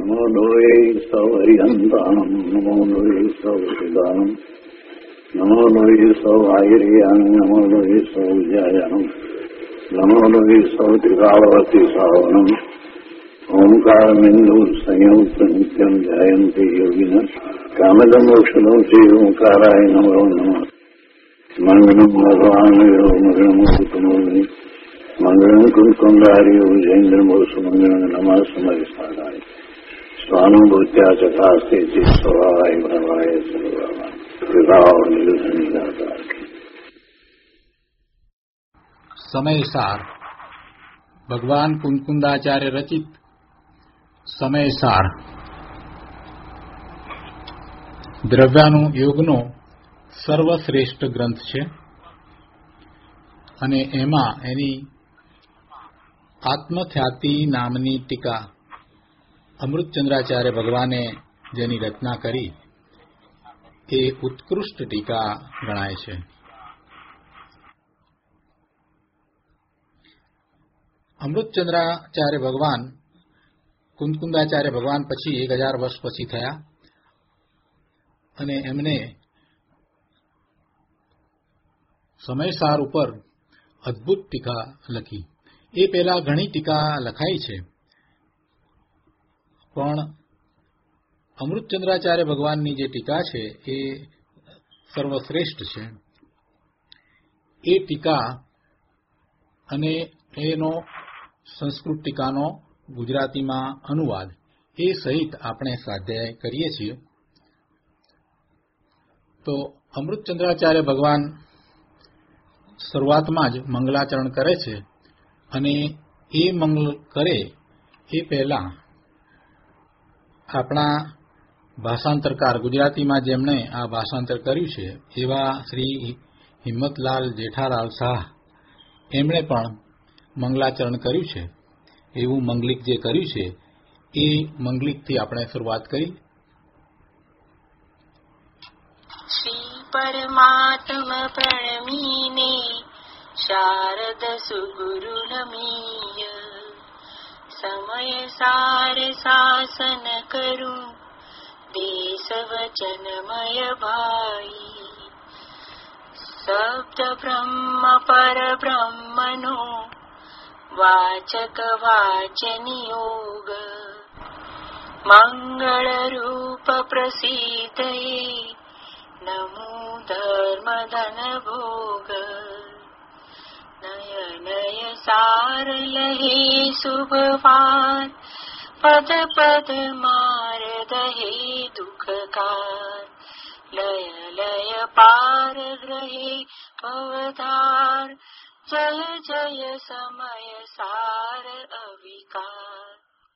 નમો લોહે સૌ હરિહંતાણમ નમો લોહે સૌ સિદાનમ નમો લોહે સૌ આયર્યાણમ નમો લોહે સૌ જયાણમ નમો લોહે સૌ ત્રિકાળવતી સાવનમ ઓમકારમિંદુ સંયુક્ત નિત્યમ જયંતિ યોગિન કામદમોક્ષદો શ્રી ઓંકારાય નમો નમઃ મંગળમ ભગવાન મંગળમૂર્તમૂર્તિ મંગળમ કુંકુંડાર્યો જૈન્દ્રમો સુમંગળમ નમઃ સમયસારાય સ્વાનુભૂત્યા ચકાસ્તે ચિત્તવાય ભવાય સર્વમાં વિભાવ નિરુધની દાતા. સમયસાર ભગવાન કુંકુંદાચાર્ય રચિત સમયસાર દ્રવ્યાનું યોગનો સર્વશ્રેષ્ઠ ગ્રંથ છે અને એમાં એની આત્મખ્યાતિ નામની ટીકા અમૃતચંદ્રાચાર્ય ભગવાને જેની રચના કરી એ ઉત્કૃષ્ટ ટીકા ગણાય છે. અમૃતચંદ્રાચાર્ય ભગવાન કુંકુંદાચાર્ય ભગવાન પછી 1000 વર્ષ પછી થયા અને એમને સમયસાર ઉપર અદભુત ટીકા લખી. એ પહેલા ઘણી ટીકા લખાઈ છે, પણ અમૃતચંદ્રાચાર્ય ભગવાનની જે ટીકા છે એ સર્વશ્રેષ્ઠ છે. એ ટીકા અને એનો સંસ્કૃત ટીકાનો ગુજરાતીમાં અનુવાદ એ સહિત આપણે સ્વાધ્યાય કરીએ છીએ. તો અમૃતચંદ્રાચાર્ય ભગવાન શરૂઆતમાં જ મંગલાચરણ કરે છે અને એ મંગલ કરે એ પહેલા આપણા ભાષાંતરકાર ગુજરાતીમાં જેમણે આ ભાષાંતર કર્યું છે એવા શ્રી હિંમતલાલ જેઠાલાલ શાહ એમણે પણ મંગલાચરણ કર્યું છે. એવું મંગલિક જે કર્યું છે એ મંગલિકથી આપણે શરૂઆત કરી. શ્રી પરમાત્મ પ્રણમીને શારદ સુગુરુ નમીય સમય સાર શાસન કરું દેશ વચનમય ભાઈ શબ્દ બ્રહ્મ પર બ્રહ્મનો વાચક વાચનિયોગ મંગળ રૂપ પ્રસિદ્ધ નમો ધર્મ ધન ભોગ નય નય સાર લહે શુભવાન પદ પદ મારદ હે દુઃખકાર લય લય પાર ગ્રહે ભવધાર જય જય સમય સાર અવિકાર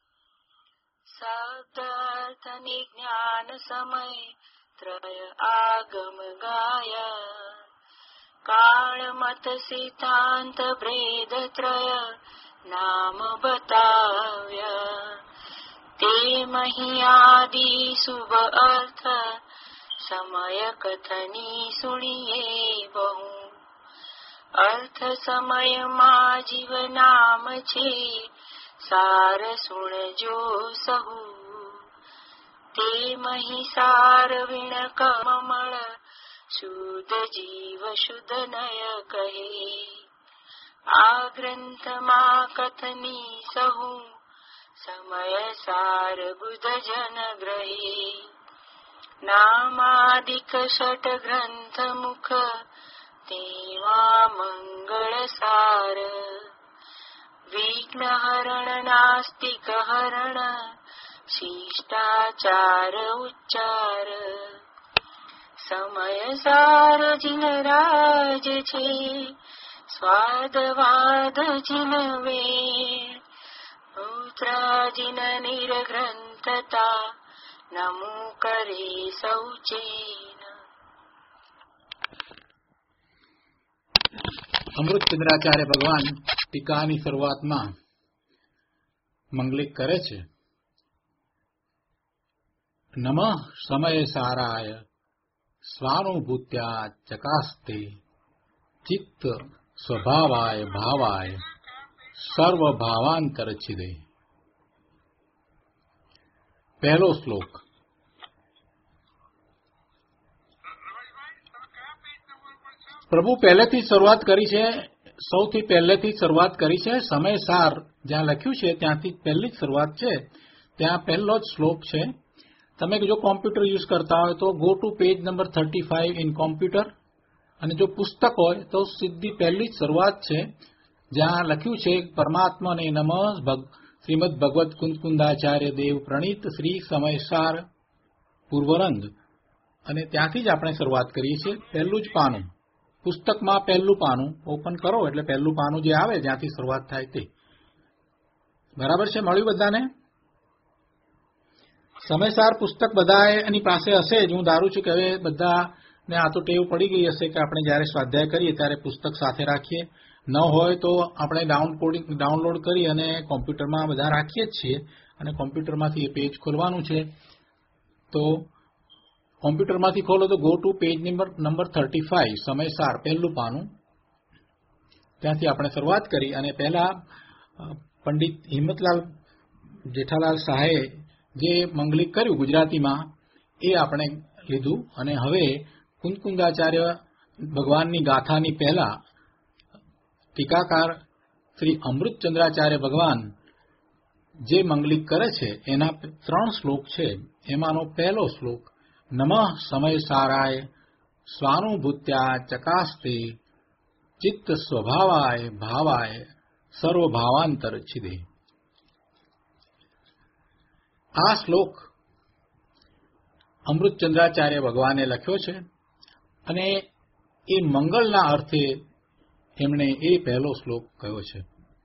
શબ્દ અર્થ નિજ્ઞાન સમય ત્રય આગમ ગાયા કાળ મત સિદ્ધાંત ભેદ ત્રય નામ બતાવ્યા તે મહી આદિ શુભ અર્થ સમય કથની સુણીએ બહુ અર્થ સમયમાં જીવ નામ છે સાર સુણજો સહુ તે મહી સાર વિણ કમળ શુદ્ધ જીવ શુદ્ધ નય કહે આ ગ્રંથમાં કથની સહુ સમય સાર બુધ જન ગ્રહે નામાદિક ષટ ગ્રંથ મુખ તેવા મંગળ સાર વિઘ્ન હરણ નાસ્તિક હરણ શિષ્ટાચાર ઉચ્ચાર સમય સાર જીન રાજ છે સ્વાદવાદ જીન વેણ ઉત્તરાજીન નિર્ગ્રંથતા નમો કરે સૌચેન. અમૃતચંદ્રાચાર્ય ભગવાન ટીકાની શરૂઆતમાં મંગલિક કરે છે. નમઃ સમય સારાય સ્વાનુભૂત્યા ચકાસ્તે ચિત્ત સ્વભાવાય ભાવાય સર્વ ભાવાંતર છિદે. પહેલો શ્લોક. પ્રભુ પહેલેથી શરૂઆત કરી છે, સૌથી પહેલેથી શરૂઆત કરી છે. સમયસાર જ્યાં લખ્યું છે ત્યાંથી પહેલી જ શરૂઆત છે, ત્યાં પહેલો જ શ્લોક છે. તમે જો કોમ્પ્યુટર યુઝ કરતા હોય તો go to page number 35 in computer, અને જો પુસ્તક હોય તો સીધી પહેલી જ શરૂઆત છે જ્યાં લખ્યું છે પરમાત્માને નમઃ શ્રીમદ ભગવત કુંદકુંદાચાર્ય દેવ પ્રણીત શ્રી સમયસાર પૂર્વરંગ, અને ત્યાંથી જ આપણે શરૂઆત કરીએ છીએ. પહેલું જ પાનું, પુસ્તકમાં પહેલું પાનું ઓપન કરો એટલે પહેલું પાનું જે આવે જ્યાંથી શરૂઆત થાય તે. બરાબર છે? મળ્યું બધાને? સમયસાર પુસ્તક બધા એની પાસે હશે જ. હું ધારું છું કે હવે બધાને આ તો ટેવ પડી ગઈ હશે કે આપણે જ્યારે સ્વાધ્યાય કરીએ ત્યારે પુસ્તક સાથે રાખીએ. ન હોય તો આપણે ડાઉનલોડ કરી અને કોમ્પ્યુટરમાં બધા રાખીએ જ છીએ, અને કોમ્પ્યુટરમાંથી એ પેજ ખોલવાનું છે. તો કોમ્પ્યુટરમાંથી ખોલો તો go to page number 35, Samaysar પહેલું પાનું, ત્યાંથી આપણે શરૂઆત કરી. અને પહેલા પંડિત હિંમતલાલ જેઠાલાલ શાહે જે મંગલિક કર્યું ગુજરાતીમાં એ આપણે લીધું, અને હવે કુંદકુંદાચાર્ય ભગવાનની ગાથાની પહેલા ટીકાકાર શ્રી અમૃતચંદ્રાચાર્ય ભગવાન જે મંગલિક કરે છે એના 3 શ્લોક છે. એમાંનો પહેલો શ્લોક નમઃ સમયસારાય સ્વાનુભૂત્યા ચકાસ્તે ચિત્ત સ્વભાવાય ભાવાય સર્વભાવાંતર છિદે. આ શ્લોક અમૃતચંદ્રાચાર્ય ભગવાને લખ્યો છે, અને એ મંગળના અર્થે એમણે એ પહેલો શ્લોક કહ્યો છે.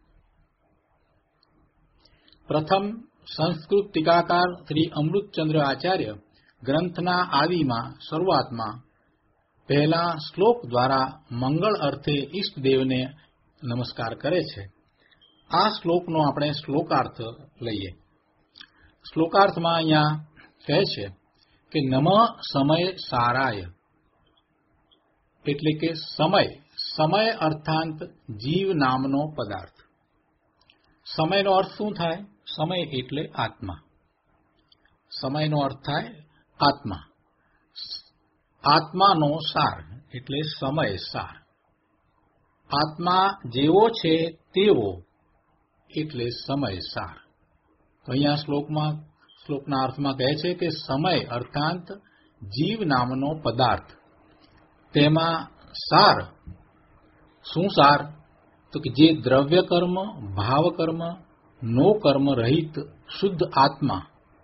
પ્રથમ સંસ્કૃત ટીકાકાર શ્રી અમૃતચંદ્ર આચાર્ય ગ્રંથના આદિમાં શરૂઆતમાં પહેલા શ્લોક દ્વારા મંગળ અર્થે ઈષ્ટદેવને નમસ્કાર કરે છે. આ શ્લોકનો આપણે શ્લોકાર્થ લઈએ. શ્લોકાર્થમાં અહીંયા કહે છે કે નમઃ સમય સારાય, એટલે કે સમય અર્થાંત જીવ નામનો પદાર્થ. સમયનો અર્થ શું થાય? સમય એટલે આત્મા. સમયનો અર્થ થાય આત્મા. આત્માનો સાર એટલે સમય સાર. આત્મા જેવો છે તેવો એટલે સમય સાર. તો અહીંયા શ્લોકના અર્થમાં કહે છે કે સમય અર્થાંત જીવ નામનો પદાર્થ, તેમાં સાર. શું સાર? તો કે જે દ્રવ્ય કર્મ, ભાવ કર્મ, નો કર્મ રહિત શુદ્ધ આત્મા.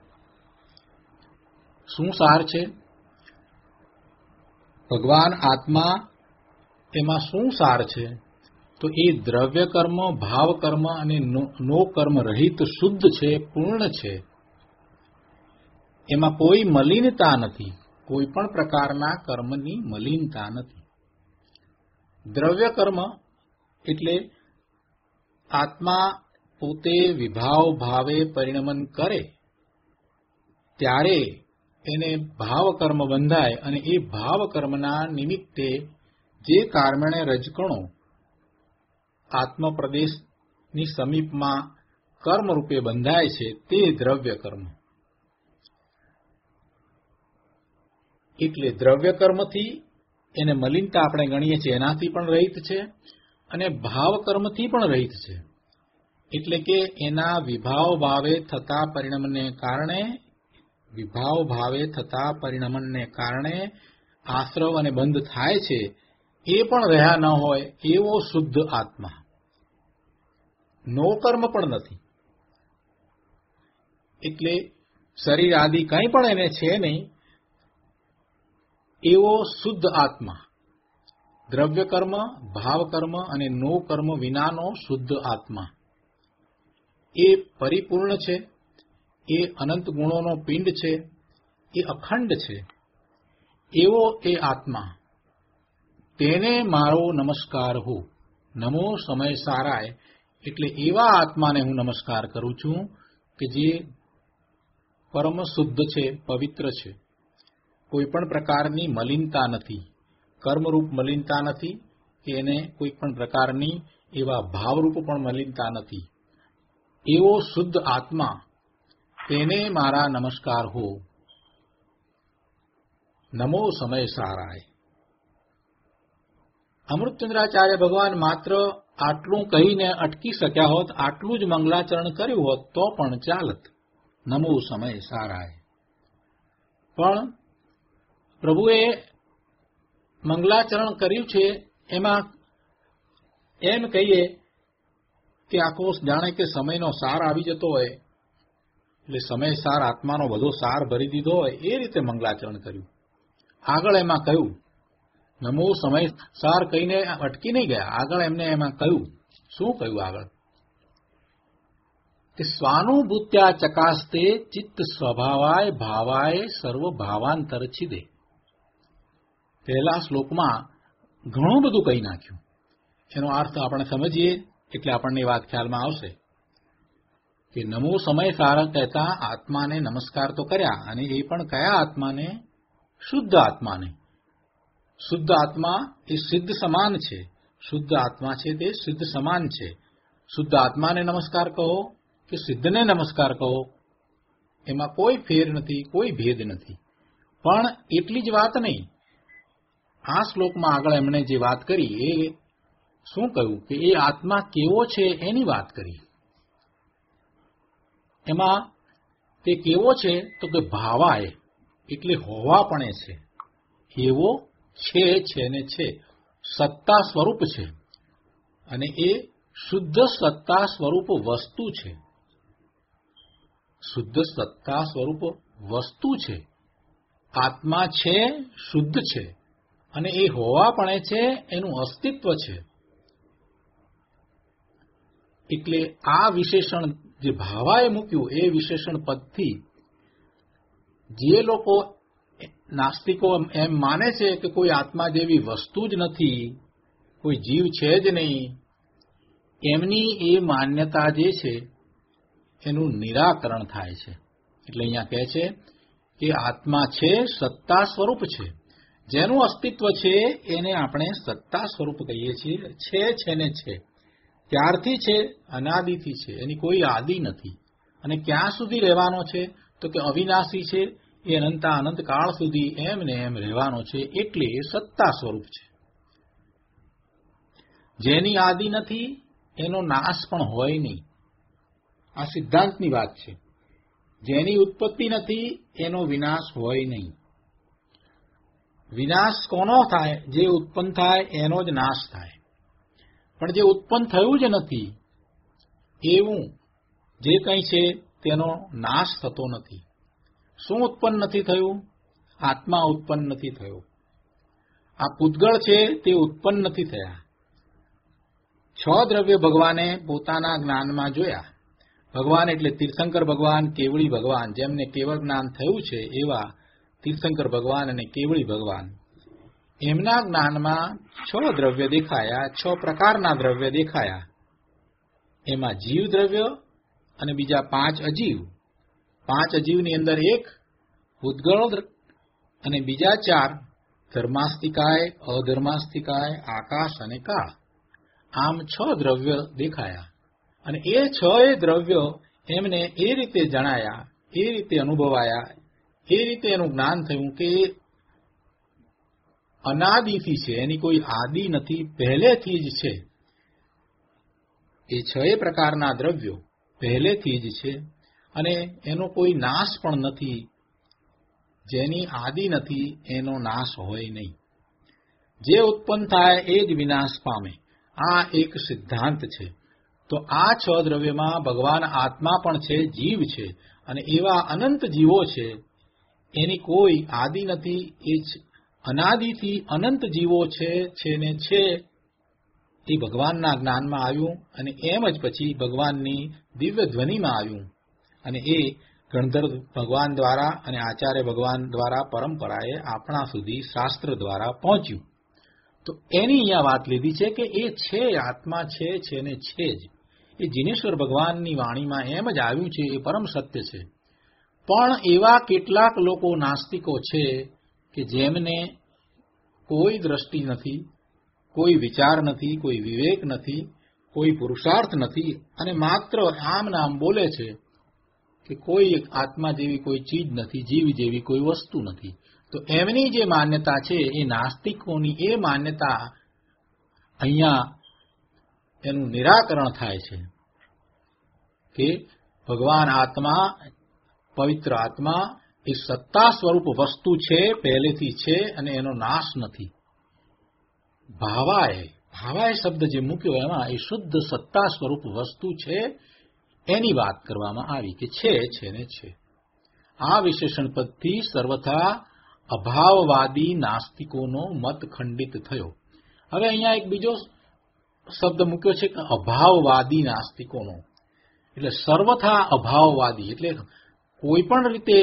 શું સાર છે? ભગવાન આત્મા, તેમાં શું સાર છે? તો એ દ્રવ્ય કર્મ, ભાવ કર્મ અને નો કર્મ રહિત શુદ્ધ છે, પૂર્ણ છે. એમાં કોઈ મલિનતા નથી, કોઈ પણ પ્રકારના કર્મની મલિનતા નથી. દ્રવ્ય કર્મ એટલે આત્મા પોતે વિભાવ ભાવે પરિણમન કરે ત્યારે એને ભાવ કર્મ બંધાય, અને એ ભાવ કર્મના નિમિત્તે જે કારણે રજકણો આત્મપ્રદેશની સમીપમાં કર્મ રૂપે બંધાય છે તે દ્રવ્ય કર્મ. એટલે દ્રવ્ય કર્મથી એને મલિનતા આપણે ગણીએ છીએ એનાથી પણ રહિત છે, અને ભાવ કર્મથી પણ રહિત છે. એટલે કે એના વિભાવ ભાવે થતા પરિણમનને કારણે આશ્રવ અને બંધ થાય છે એ પણ રહ્યા ન હોય એવો શુદ્ધ આત્મા. નો કર્મ પણ નથી, એટલે શરીર આદિ કંઈ પણ એને છે નહીં એવો શુદ્ધ આત્મા. દ્રવ્ય કર્મ, ભાવ કર્મ અને નો કર્મ વિનાનો શુદ્ધ આત્મા. એ પરિપૂર્ણ છે, એ અનંત ગુણોનો પિંડ છે, એ અખંડ છે. એવો એ આત્મા, તેને મારો નમસ્કાર હો. નમો સમય સારાય, એટલે એવા આત્માને હું નમસ્કાર કરું છું કે જે પરમ શુદ્ધ છે, પવિત્ર છે. કોઈ પણ પ્રકારની મલિનતા નથી, કર્મરૂપ મલિનતા નથી, કે એને કોઈ પણ પ્રકારની એવા ભાવરૂપ પણ મલિનતા નથી. એવો શુદ્ધ આત્મા તેને મારા નમસ્કાર હો. નમો સમય સારાય. અમૃતચંદ્રાચાર્ય ભગવાન માત્ર આટલું કહીને અટકી શક્યા હોત, આટલું જ મંગલાચરણ કર્યું હોત તો પણ ચાલત. નમો સમય સારાય. પણ પ્રભુએ મંગલાચરણ કર્યું છે એમાં એમ કહીએ કે આખો જાણે કે સમયનો સાર આવી જતો હોય, એટલે સમય સાર આત્માનો બધો સાર ભરી દીધો હોય એ રીતે મંગલાચરણ કર્યું. આગળ એમાં કહ્યું નમો સમય સાર કહીને અટકી નહીં ગયા. આગળ એમને એમાં કહ્યું, શું કહ્યું આગળ? કે સ્વાનુભૂત્યા ચકાસ્તે ચિત્ત સ્વભાવાય ભાવાય સર્વ ભાવાંતર છિદે. પહેલા શ્લોકમાં ઘણું બધું કહી નાખ્યું. એનો અર્થ આપણે સમજીએ એટલે આપણને એ વાત ખ્યાલમાં આવશે કે નમો સમય સારા કહેતા આત્માને નમસ્કાર તો કર્યા, અને એ પણ કયા આત્માને? શુદ્ધ આત્માને. શુદ્ધ આત્મા એ સિદ્ધ સમાન છે. શુદ્ધ આત્મા છે તે સિદ્ધ સમાન છે. શુદ્ધ આત્માને નમસ્કાર કહો કે સિદ્ધને નમસ્કાર કહો, એમાં કોઈ ફેર નથી, કોઈ ભેદ નથી. પણ એટલી જ વાત નહીં, આ શ્લોકમાં આગળ એમણે જે વાત કરી એ શું કહ્યું કે એ આત્મા કેવો છે એની વાત કરી. એમાં તે કેવો છે તો કે ભાવાય એટલે હોવાપણે છે, એવો છે ને છે, સત્તા સ્વરૂપ છે, અને એ શુદ્ધ સત્તા સ્વરૂપ વસ્તુ છે. શુદ્ધ સત્તા સ્વરૂપ વસ્તુ છે. આત્મા છે, શુદ્ધ છે, અને એ હોવાપણે છે, એનું અસ્તિત્વ છે. એટલે આ વિશેષણ જે ભાવાએ મૂક્યું એ વિશેષણ પદથી જે લોકો નાસ્તિકો એમ માને છે કે કોઈ આત્મા જેવી વસ્તુ જ નથી, કોઈ જીવ છે જ નહીં, એમની એ માન્યતા જે છે એનું નિરાકરણ થાય છે. એટલે અહીંયા કહે છે કે આત્મા છે, સત્તા સ્વરૂપ છે. જેનું અસ્તિત્વ છે એને આપણે સત્તા સ્વરૂપ કહીએ છીએ. છે ને છે, ત્યારથી છે, અનાદિથી છે, એની કોઈ આદિ નથી. અને ક્યાં સુધી રહેવાનો છે તો કે અવિનાશી છે, એ અનંતા અનંત કાળ સુધી એમ ને એમ રહેવાનો છે. એટલે એ સત્તા સ્વરૂપ છે. જેની આદિ નથી એનો નાશ પણ હોય નહીં. આ સિદ્ધાંતની વાત છે. જેની ઉત્પત્તિ નથી એનો વિનાશ હોય નહીં. વિનાશ કોનો થાય? જે ઉત્પન્ન થાય એનો જ નાશ થાય. પણ જે ઉત્પન્ન થયું જ નથી એવું જે કંઈ છે તેનો નાશ થતો નથી. શું ઉત્પન્ન નથી થયું? આત્મા ઉત્પન્ન નથી થયો. આ પૂતગળ છે તે ઉત્પન્ન નથી થયા. 6 દ્રવ્ય ભગવાને પોતાના જ્ઞાનમાં જોયા. ભગવાન એટલે તીર્થંકર ભગવાન, કેવળી ભગવાન. જેમને કેવળ જ્ઞાન થયું છે એવા તીર્થંકર ભગવાન અને કેવળી ભગવાન, એમના જ્ઞાનમાં 6 દ્રવ્ય દેખાયા, 6 પ્રકારના દ્રવ્ય દેખાયા. એમાં જીવ દ્રવ્ય અને બીજા 5 અજીવ. 5 અજીવની અંદર 1 ભૂતગળ અને બીજા 4 ધર્માસ્તિકાય, અધર્માસ્તિકાય, આકાશ અને કાળ. આમ 6 દ્રવ્ય દેખાયા. અને એ 6 દ્રવ્યો એમને એ રીતે જણાયા, એ રીતે અનુભવાયા, એ રીતે એનું જ્ઞાન થયું કે અનાદિથી છે, એની કોઈ આદિ નથી, પહેલેથી જ છે. એ 6 પ્રકારના દ્રવ્યો પહેલેથી જ છે અને એનો કોઈ નાશ પણ નથી. જેની આદિ નથી એનો નાશ હોય નહીં. જે ઉત્પન્ન થાય એ જ વિનાશ પામે. આ એક સિદ્ધાંત છે. તો આ 6 દ્રવ્યમાં ભગવાન આત્મા પણ છે, જીવ છે, અને એવા અનંત જીવો છે. એની કોઈ આદિ નથી. એ અનાદિથી અનંત જીવો છે ને છે. એ ભગવાનના જ્ઞાનમાં આવ્યું અને એમ જ પછી ભગવાનની દિવ્ય ધ્વનિમાં આવ્યું અને એ ગણધર્વ ભગવાન દ્વારા અને આચાર્ય ભગવાન દ્વારા પરંપરાએ આપણા સુધી શાસ્ત્ર દ્વારા પહોંચ્યું. તો એની અહીંયા વાત લીધી છે કે એ છે, આત્મા છે ને છે જ. એ જીનેશ્વર ભગવાનની વાણીમાં એમ જ આવ્યું છે. એ પરમ સત્ય છે. પણ એવા કેટલાક લોકો નાસ્તિકો છે કે જેમને કોઈ દ્રષ્ટિ નથી, કોઈ વિચાર નથી, કોઈ વિવેક નથી, કોઈ પુરુષાર્થ નથી, અને માત્ર આમ નામ બોલે છે કે કોઈ આત્મા જેવી કોઈ ચીજ નથી, જીવ જેવી કોઈ વસ્તુ નથી. તો એમની જે માન્યતા છે એ નાસ્તિકોની એ માન્યતા અહીંયા એનું નિરાકરણ થાય છે કે ભગવાન આત્મા, પવિત્ર આત્મા એ સત્તા સ્વરૂપ વસ્તુ છે, પહેલેથી છે અને એનો નાશ નથી. ભાવાય શબ્દ જે મૂક્યો એમાં એ શુદ્ધ સત્તા સ્વરૂપ વસ્તુ છે એની વાત કરવામાં આવી કે છે ને છે. આ વિશેષણ પદથી સર્વથા અભાવવાદી નાસ્તિકોનો મત ખંડિત થયો. હવે અહીંયા એક બીજો શબ્દ મૂક્યો છે કે અભાવવાદી નાસ્તિકોનો, એટલે સર્વથા અભાવવાદી એટલે કોઈ પણ રીતે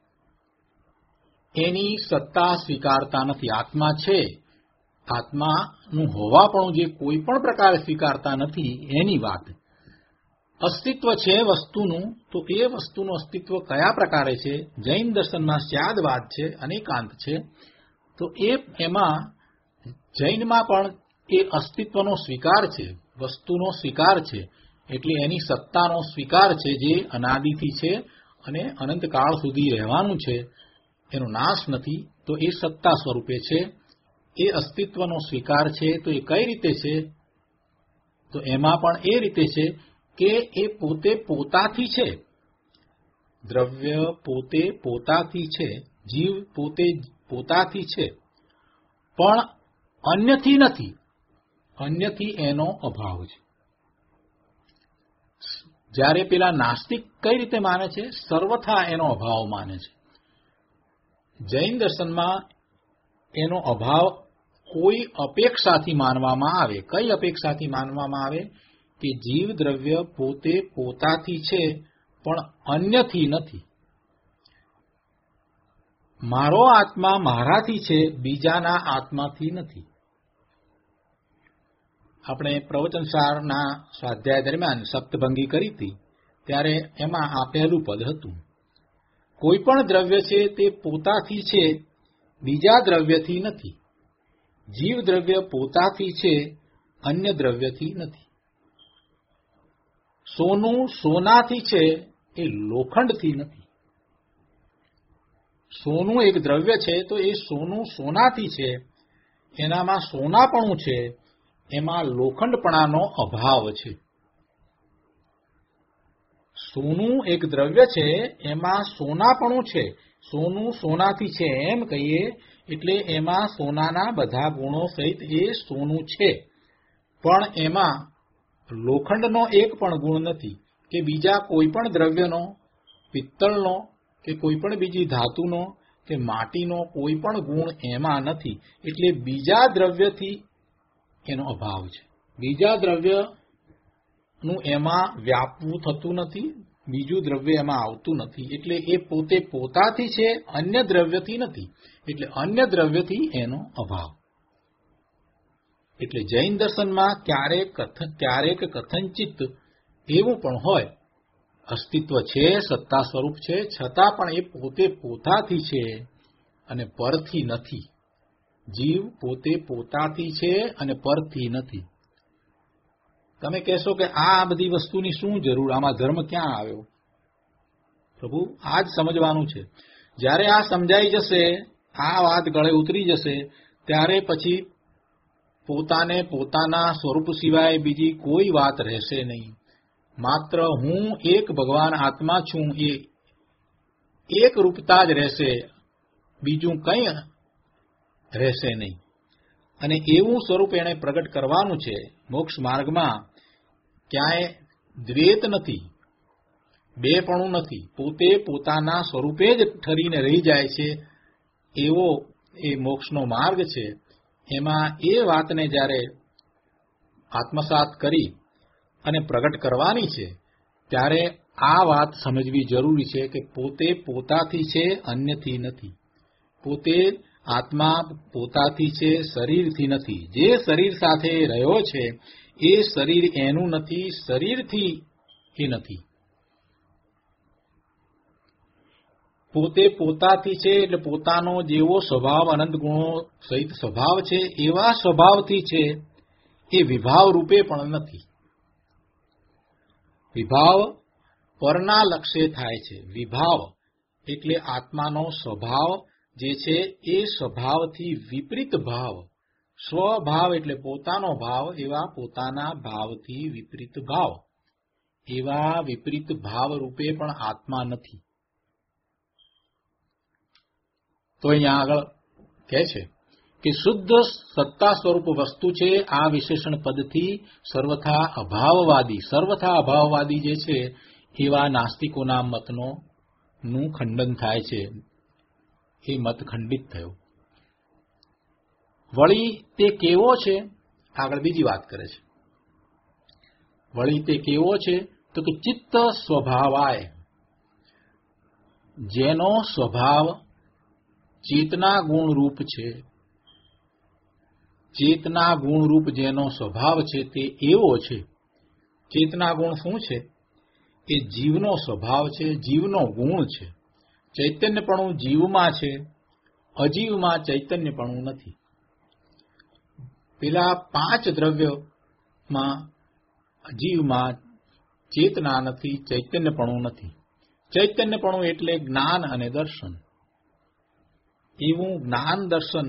એની સત્તા સ્વીકારતા નથી. આત્મા છે, આત્માનું હોવાપણું જે કોઈ પણ પ્રકારે સ્વીકારતા નથી એની વાત. અસ્તિત્વ છે વસ્તુનું, તો એ વસ્તુનું અસ્તિત્વ કયા પ્રકારે છે? જૈન દર્શનમાં સ્યાદવાદ છે, અનેકાંત છે. તો એમાં જૈનમાં પણ એ અસ્તિત્વનો સ્વીકાર છે, વસ્તુનો સ્વીકાર છે, એટલે એની સત્તાનો સ્વીકાર છે જે અનાદિથી છે અને અનંતકાળ સુધી રહેવાનું છે, એનો નાશ નથી. તો એ સત્તા સ્વરૂપે છે, એ અસ્તિત્વનો સ્વીકાર છે. તો એ કઈ રીતે છે? તો એમાં પણ એ રીતે છે કે એ પોતે પોતાથી છે, દ્રવ્ય પોતે પોતાથી છે, જીવ પોતે પોતાથી છે, પણ અન્યથી નથી. અન્યથી એનો અભાવ છે. જ્યારે પેલા નાસ્તિક કઈ રીતે માને છે? સર્વથા એનો અભાવ માને છે. જૈન દર્શનમાં એનો અભાવ કોઈ અપેક્ષાથી માનવામાં આવે. કઈ અપેક્ષાથી માનવામાં આવે? કે જીવ દ્રવ્ય પોતે પોતાથી છે પણ અન્યથી નથી. મારો આત્મા મારાથી છે, બીજાના આત્માથી નથી. આપણે પ્રવચનસારના સ્વાધ્યાય દરમિયાન સપ્તભંગી કરી હતી ત્યારે એમાં આ પહેલું પદ હતું. કોઈ પણ દ્રવ્ય છે તે પોતાથી છે, બીજા દ્રવ્યથી નથી. જીવ દ્રવ્ય પોતાથી છે, અન્ય દ્રવ્યથી નથી. સોનું સોનાથી છે, એ લોખંડથી નથી. સોનું એક દ્રવ્ય છે તો એ સોનું સોનાથી છે, એનામાં સોનાપણું છે, એમાં લોખંડપણાનો અભાવ છે. સોનું એક દ્રવ્ય છે, એમાં સોનાપણું છે, સોનું સોનાથી છે એમ કહીએ એટલે એમાં સોનાના બધા ગુણો સહિત એ સોનું છે, પણ એમાં લોખંડનો એક પણ ગુણ નથી કે બીજા કોઈ પણ દ્રવ્યનો, પિત્તળનો કે કોઈ પણ બીજી ધાતુનો કે માટીનો કોઈ પણ ગુણ એમાં નથી. એટલે બીજા દ્રવ્યથી એનો અભાવ છે. બીજા દ્રવ્યનું એમાં વ્યાપવું થતું નથી, બીજું દ્રવ્ય એમાં આવતું નથી. એટલે એ પોતે પોતાથી છે, અન્ય દ્રવ્યથી નથી. એટલે અન્ય દ્રવ્યથી એનો અભાવ. એટલે જૈન દર્શનમાં ક્યારેક કથંચિત એવું પણ હોય, અસ્તિત્વ છે, સત્તા સ્વરૂપ છે, છતાં પણ એ પોતે પોતાથી છે અને પરથી નથી. જીવ પોતે પોતાથી છે અને પરથી નથી. તમે કહેશો કે આ બધી વસ્તુની શું જરૂર, આમાં ધર્મ ક્યાં આવ્યો? પ્રભુ આ જ સમજવાનું છે. જ્યારે આ સમજાઈ જશે, આ વાત ગળે ઉતરી જશે, ત્યારે પછી પોતાને પોતાના સ્વરૂપ સિવાય બીજી કોઈ વાત રહેશે નહીં. માત્ર હું એક ભગવાન આત્મા છું એ એક રૂપતા જ રહેશે, બીજું કંઈ રહેશે નહીં. અને એવું સ્વરૂપ એણે પ્રગટ કરવાનું છે. મોક્ષ માર્ગમાં ક્યાંય દ્વૈત નથી, બેપણું નથી, પોતે પોતાના સ્વરૂપે જ ઠરીને રહી જાય છે એવો એ મોક્ષનો માર્ગ છે. એમાં એ વાતને જ્યારે આત્મસાત કરી અને પ્રગટ કરવાની છે ત્યારે આ વાત સમજવી જરૂરી છે કે પોતે પોતાથી છે, અન્યથી નથી. પોતે આત્મા પોતાથી છે, શરીરથી નથી. જે શરીર સાથે રહ્યો છે એ શરીર એનું નથી, શરીરથી એ નથી. પોતે પોતાથી છે એટલે પોતાનો જેવો સ્વભાવ, અનંત ગુણો સહિત સ્વભાવ છે એવા સ્વભાવથી છે, એ વિભાવ રૂપે પણ નથી. વિભાવ પરના લક્ષ્ય થાય છે. વિભાવ એટલે આત્માનો સ્વભાવ જે છે એ સ્વભાવથી વિપરીત ભાવ. સ્વભાવ એટલે પોતાનો ભાવ, એવા પોતાના ભાવથી વિપરીત ભાવ. એવા વિપરીત ભાવ રૂપે પણ આત્મા નથી. તો અહીંયા આગળ કહે છે કે શુદ્ધ સત્તા સ્વરૂપ વસ્તુ છે આ વિશેષણ પદથી સર્વથા અભાવવાદી જે છે એવા નાસ્તિકોના મતનું ખંડન થાય છે. એ મત ખંડિત થયો. વળી તે કેવો છે, આગળ બીજી વાત કરે છે. વળી તે કેવો છે તો કે ચિત્ત સ્વભાવાય, જેનો સ્વભાવ ચેતના ગુણ રૂપ છે. ચેતના ગુણ રૂપ જેનો સ્વભાવ છે તે એવો છે. ચેતના ગુણ શું છે? એ જીવનો સ્વભાવ છે, જીવનો ગુણ છે. ચૈતન્યપણું જીવમાં છે, અજીવમાં ચૈતન્યપણું નથી. પેલા 5 દ્રવ્યોમાં જીવમાં ચેતના નથી, ચૈતન્યપણું નથી. ચૈતન્યપણું એટલે જ્ઞાન અને દર્શન. એવું જ્ઞાન દર્શન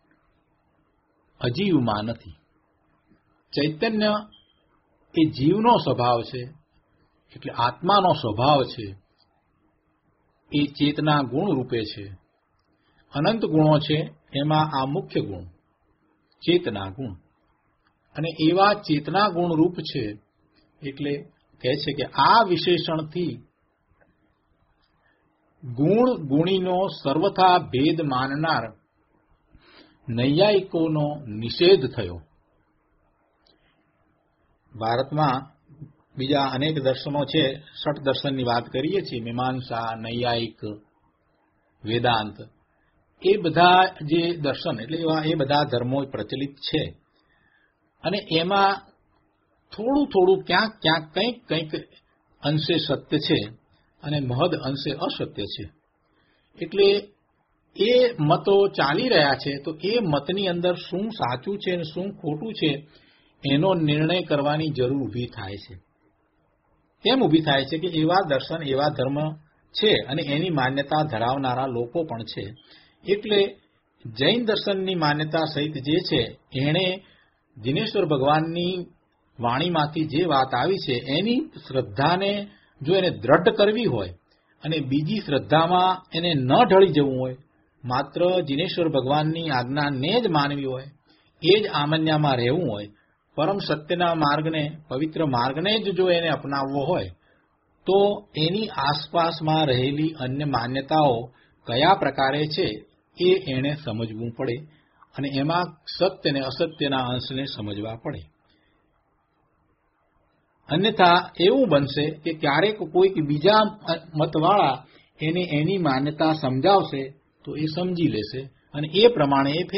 અજીવમાં નથી. ચૈતન્ય એ જીવનો સ્વભાવ છે, એટલે આત્માનો સ્વભાવ છે. એ ચેતના ગુણ રૂપે છે. અનંત ગુણો છે, એમાં આ મુખ્ય ગુણ ચેતના ગુણ. અને એવા ચેતના ગુણ રૂપ છે. એટલે કહે છે કે આ વિશેષણથી ગુણ ગુણીનો સર્વથા ભેદ માનનાર નૈયાયિકોનો નિષેધ થયો. ભારતમાં બીજા અનેક દર્શનો છે. ષટ દર્શનની વાત કરીએ છીએ, મીમાંસા, નૈયાયિક, વેદાંત. એ બધા જે દર્શન એટલે એ બધા ધર્મો પ્રચલિત છે. અને એમાં થોડું થોડું ક્યાંક ક્યાંક કંઈક અંશે સત્ય છે અને મહદ અંશે અસત્ય છે. એટલે એ મતો ચાલી રહ્યા છે. તો એ મતની અંદર શું સાચું છે અને શું ખોટું છે એનો નિર્ણય કરવાની જરૂર ઊભી થાય છે. કેમ ઊભી થાય છે કે એવા દર્શન, એવા ધર્મ છે અને એની માન્યતા ધરાવનારા લોકો પણ છે. એટલે જૈન દર્શનની માન્યતા સહિત જે છે એણે દિનેશ્વર ભગવાનની વાણીમાંથી જે વાત આવી છે એની શ્રદ્ધાને જો એને દ્રઢ કરવી હોય અને બીજી શ્રદ્ધામાં એને ન ઢળી જવું હોય, માત્ર જિનેશ્વર ભગવાનની આજ્ઞાને જ માનવી હોય, એ જ આમન્યામાં રહેવું હોય, પરમ સત્યના માર્ગને, પવિત્ર માર્ગને જ જો એને અપનાવવો હોય, તો એની આસપાસમાં રહેલી અન્ય માન્યતાઓ કયા પ્રકારે છે એ એણે સમજવું પડે અને એમાં સત્ય અને અસત્યના અંશને સમજવા પડે. અન્યથા એવું બનશે કે ક્યારેક કોઈક બીજા મતવાળા એને એની માન્યતા સમજાવશે તો એ સમજી લેશે અને એ પ્રમાણે એ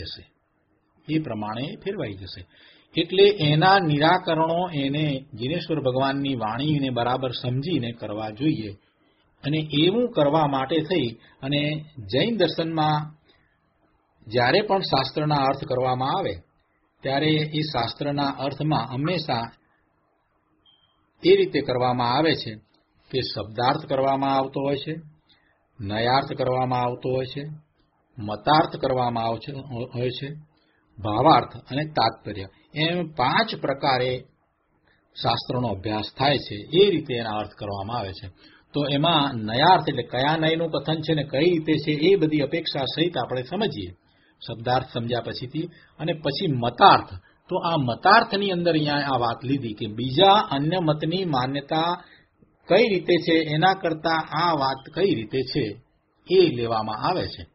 ફેરવાઈ જશે. એટલે એના નિરાકરણો એને જિનેશ્વર ભગવાનની વાણીને બરાબર સમજીને કરવા જોઈએ. અને એવું કરવા માટે થઈ અને જૈન દર્શનમાં જ્યારે પણ શાસ્ત્રના અર્થ કરવામાં આવે ત્યારે એ શાસ્ત્રના અર્થમાં હંમેશા એ રીતે કરવામાં આવે છે કે શબ્દાર્થ કરવામાં આવતો હોય છે, નયાર્થ કરવામાં આવતો હોય છે, મતાર્થ કરવામાં હોય છે, ભાવાર્થ અને તાત્પર્ય. એમ 5 પ્રકારે શાસ્ત્રોનો અભ્યાસ થાય છે. એ રીતે એના અર્થ કરવામાં આવે છે. તો એમાં નયાર્થ એટલે કયા નયનું કથન છે ને કઈ રીતે છે એ બધી અપેક્ષા સહિત આપણે સમજીએ શબ્દાર્થ સમજ્યા પછીથી. અને પછી મતાર્થ. તો આ મતાર્થની અંદર અહીંયા આ વાત લીધી કે બીજા અન્ય મતની માન્યતા કઈ રીતે છે એના કરતા આ વાત કઈ રીતે છે એ લેવામાં આવે છે.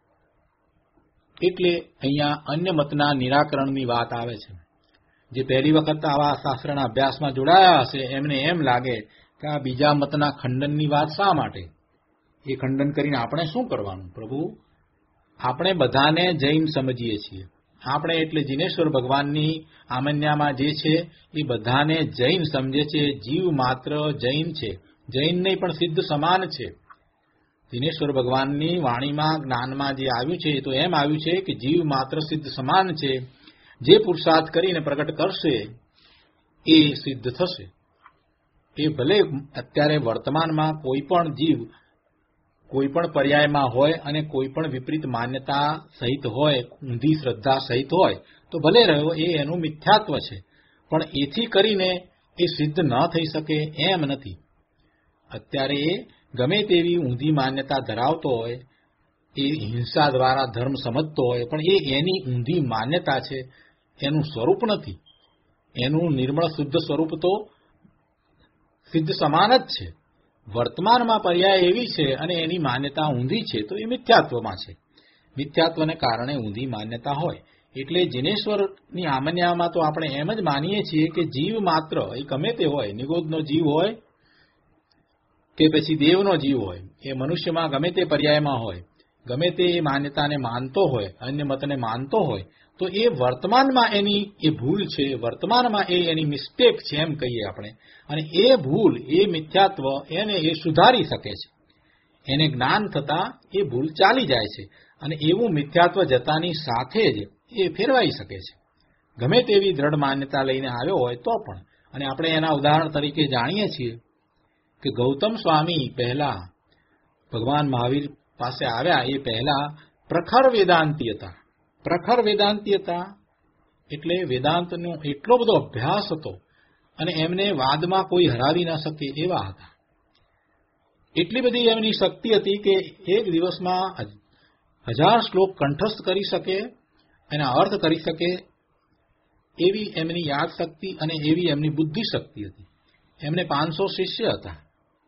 એટલે અહીંયા અન્ય મતના નિરાકરણની વાત આવે છે. જે પહેલી વખત આવા શાસ્ત્રના અભ્યાસમાં જોડાયા હશે એમને એમ લાગે કે આ બીજા મતના ખંડનની વાત શા માટે? એ ખંડન કરીને આપણે શું કરવાનું? પ્રભુ, આપણે બધાને જૈન સમજીએ છીએ. આપણે એટલે જિનેશ્વર ભગવાનની આમન્યામાં જે છે એ બધાને જૈન સમજે છે. જીવ માત્ર જૈન છે, જૈન નહીં પણ સિદ્ધ સમાન છે. જિનેશ્વર ભગવાનની વાણીમાં જ્ઞાનમાં જે આવ્યું છે તો એમ આવ્યું છે કે જીવ માત્ર સિદ્ધ સમાન છે. જે પુરુષાર્થ કરીને પ્રગટ કરશે એ સિદ્ધ થશે. એ ભલે અત્યારે વર્તમાનમાં કોઈ પણ જીવ કોઈ પણ પર્યાયમાં હોય અને કોઈ પણ વિપરીત માન્યતા સહિત હોય, ઊંધી શ્રદ્ધા સહિત હોય તો ભલે રહ્યો, એ એનું મિથ્યાત્વ છે. પણ એથી કરીને એ સિદ્ધ ન થઈ શકે એમ નથી. અત્યારે એ ગમે તેવી ઊંધી માન્યતા ધરાવતો હોય, એ હિંસા દ્વારા ધર્મ સમજતો હોય, પણ એ એની ઊંધી માન્યતા છે, એનું સ્વરૂપ નથી. એનું નિર્મળ શુદ્ધ સ્વરૂપ તો સિદ્ધ સમાન જ છે. વર્તમાનમાં પર્યાય એવી છે અને એની માન્યતા ઊંધી છે, તો એ મિથ્યાત્વમાં છે. મિથ્યાત્વને કારણે ઊંધી માન્યતા હોય. એટલે જિનેશ્વરની આમન્યામાં તો આપણે એમ જ માનીએ છીએ કે જીવ માત્ર એ ગમે તે હોય, નિગોદનો જીવ હોય કે પછી દેવનો જીવ હોય, એ મનુષ્યમાં ગમે તે પર્યાયમાં હોય, ગમે તે માન્યતાને માનતો હોય, અન્ય મતને માનતો હોય, તો એ વર્તમાનમાં એની એ ભૂલ છે, વર્તમાનમાં એ એની મિસ્ટેક છે એમ કહીએ આપણે. અને એ ભૂલ, એ મિથ્યાત્વ એને એ સુધારી શકે છે. એને જ્ઞાન થતાં એ ભૂલ ચાલી જાય છે અને એવું મિથ્યાત્વ જતાની સાથે જ એ ફેરવાઈ શકે છે. ગમે તેવી દ્રઢ માન્યતા લઈને આવ્યો હોય તો પણ. અને આપણે એના ઉદાહરણ તરીકે જાણીએ છીએ કે ગૌતમ સ્વામી પહેલા ભગવાન મહાવીર પાસે આવ્યા એ પહેલા પ્રખર વેદાંતી હતા. પ્રખર વેદાંતી હતા એટલે વેદાંતનો એટલો બધો અભ્યાસ હતો અને એમને વાદમાં કોઈ હરાવી ન શકે એવા હતા. એટલી બધી એમની શક્તિ હતી કે એક દિવસમાં 1000 શ્લોક કંઠસ્થ કરી શકે, એના અર્થ કરી શકે એવી એમની યાદ શક્તિ અને એવી એમની બુદ્ધિ શક્તિ હતી. એમને 500 શિષ્ય હતા.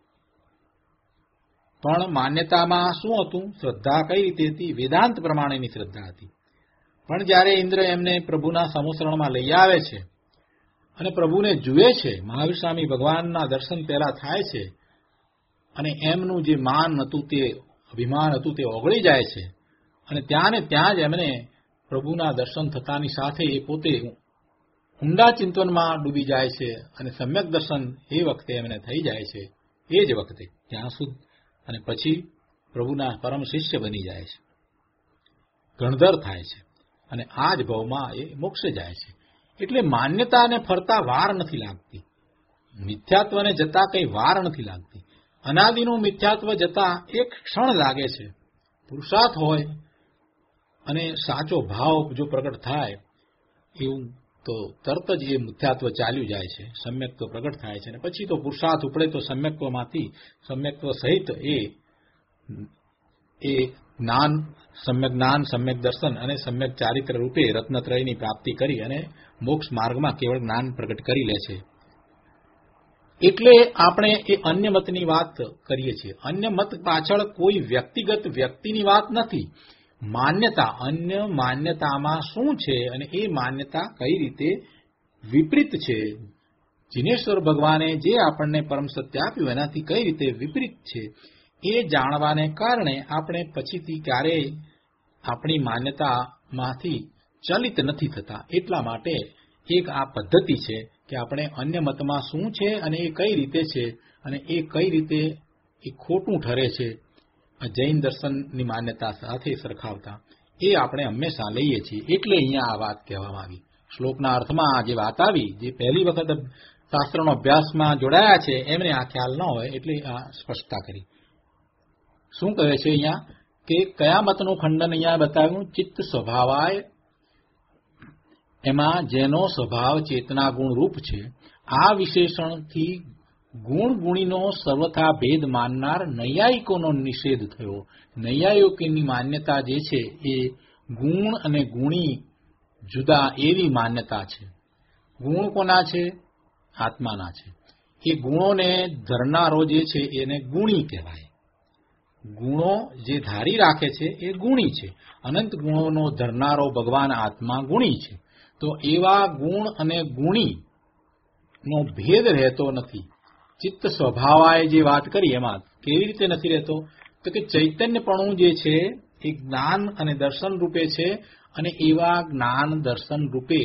પણ માન્યતામાં શું હતું? શ્રદ્ધા કઈ રીતે હતી? વેદાંત પ્રમાણેની શ્રદ્ધા હતી. પણ જ્યારે ઇન્દ્ર એમને પ્રભુના સમુસરણમાં લઈ આવે છે અને પ્રભુને જુએ છે, મહાવીર સ્વામી ભગવાનના દર્શન પહેલા થાય છે અને એમનું જે માન હતું, તે અભિમાન હતું, તે ઓગળી જાય છે અને ત્યાં ને ત્યાં જ એમને પ્રભુના દર્શન થતાની સાથે એ પોતે ઊંડા ચિંતનમાં ડૂબી જાય છે અને સમ્યક દર્શન એ વખતે એમને થઈ જાય છે. એ જ વખતે ત્યાં સુધી અને પછી પ્રભુના પરમ શિષ્ય બની જાય છે, ગણધર થાય છે અને આ જ ભાવમાં એ મોક્ષે જાય છે. એટલે માન્યતાને ફરતા વાર નથી લાગતી, મિથ્યાત્વને જતા કઈ વાર નથી લાગતી. અનાદિનું મિથ્યાત્વ જતા એક ક્ષણ લાગે છે. પુરુષાર્થ હોય અને સાચો ભાવ જો પ્રગટ થાય એવું તો તરત જ એ મિથ્યાત્વ ચાલ્યું જાય છે, સમ્યક્ત્વ પ્રગટ થાય છે અને પછી તો પુરુષાર્થ ઉપડે તો સમ્યક્ત્વમાંથી સમ્યક્ત્વ સહિત એ જ્ઞાન, સમ્યક જ્ઞાન, સમ્યક દર્શન અને સમ્યક ચારિત્ર રૂપે રત્નત્રયની પ્રાપ્તિ કરી અને મોક્ષ માર્ગમાં કેવળ જ્ઞાન પ્રગટ કરી લે છે. એટલે આપણે એ અન્ય મતની વાત કરીએ છીએ. અન્ય મત પાછળ કોઈ વ્યક્તિગત વ્યક્તિની વાત નથી. માન્યતા, અન્ય માન્યતામાં શું છે અને એ માન્યતા કઈ રીતે વિપરીત છે, જિનેશ્વર ભગવાને જે આપણને પરમ સત્ય આપ્યું એનાથી કઈ રીતે વિપરીત છે, એ જાણવાને કારણે આપણે પછીથી ક્યારેય આપણી માન્યતામાંથી ચલિત નથી થતા. એટલા માટે એક આ પદ્ધતિ છે કે આપણે અન્ય મતમાં શું છે અને એ કઈ રીતે છે અને એ કઈ રીતે એ ખોટું ઠરે છે જૈન દર્શનની માન્યતા સાથે સરખાવતા, એ આપણે હંમેશા લઈએ છીએ. એટલે અહીંયા આ વાત કહેવામાં આવી. શ્લોકના અર્થમાં જે વાત આવી, જે પહેલી વખત શાસ્ત્રનો અભ્યાસમાં જોડાયા છે એમને આ ખ્યાલ ન હોય એટલે આ સ્પષ્ટતા કરી. શું કહે છે અહીંયા કે કયા મતનું ખંડન અહીંયા બતાવ્યું? ચિત્ત સ્વભાવાય, એમાં જેનો સ્વભાવ ચેતના ગુણ રૂપ છે, આ વિશેષણથી ગુણ ગુણીનો સર્વથા ભેદ માનનાર નૈયાયિકોનો નિષેધ થયો. નૈયાયિકોની માન્યતા જે છે એ ગુણ અને ગુણી જુદા એવી માન્યતા છે. ગુણ કોના છે? આત્માના છે. એ ગુણોને ધરનારો જે છે એને ગુણી કહેવાય. ગુણો જે ધારી રાખે છે એ ગુણી છે. અનંત ગુણોનો ધરનારો ભગવાન આત્મા ગુણી છે. તો એવા ગુણ અને ગુણી નો ભેદ રહેતો નથી. ચિત્ત સ્વભાવાએ જે વાત કરી એમાં કેવી રીતે નથી રહેતો? તો કે ચૈતન્યપણું જે છે એ જ્ઞાન અને દર્શન રૂપે છે અને એવા જ્ઞાન દર્શન રૂપે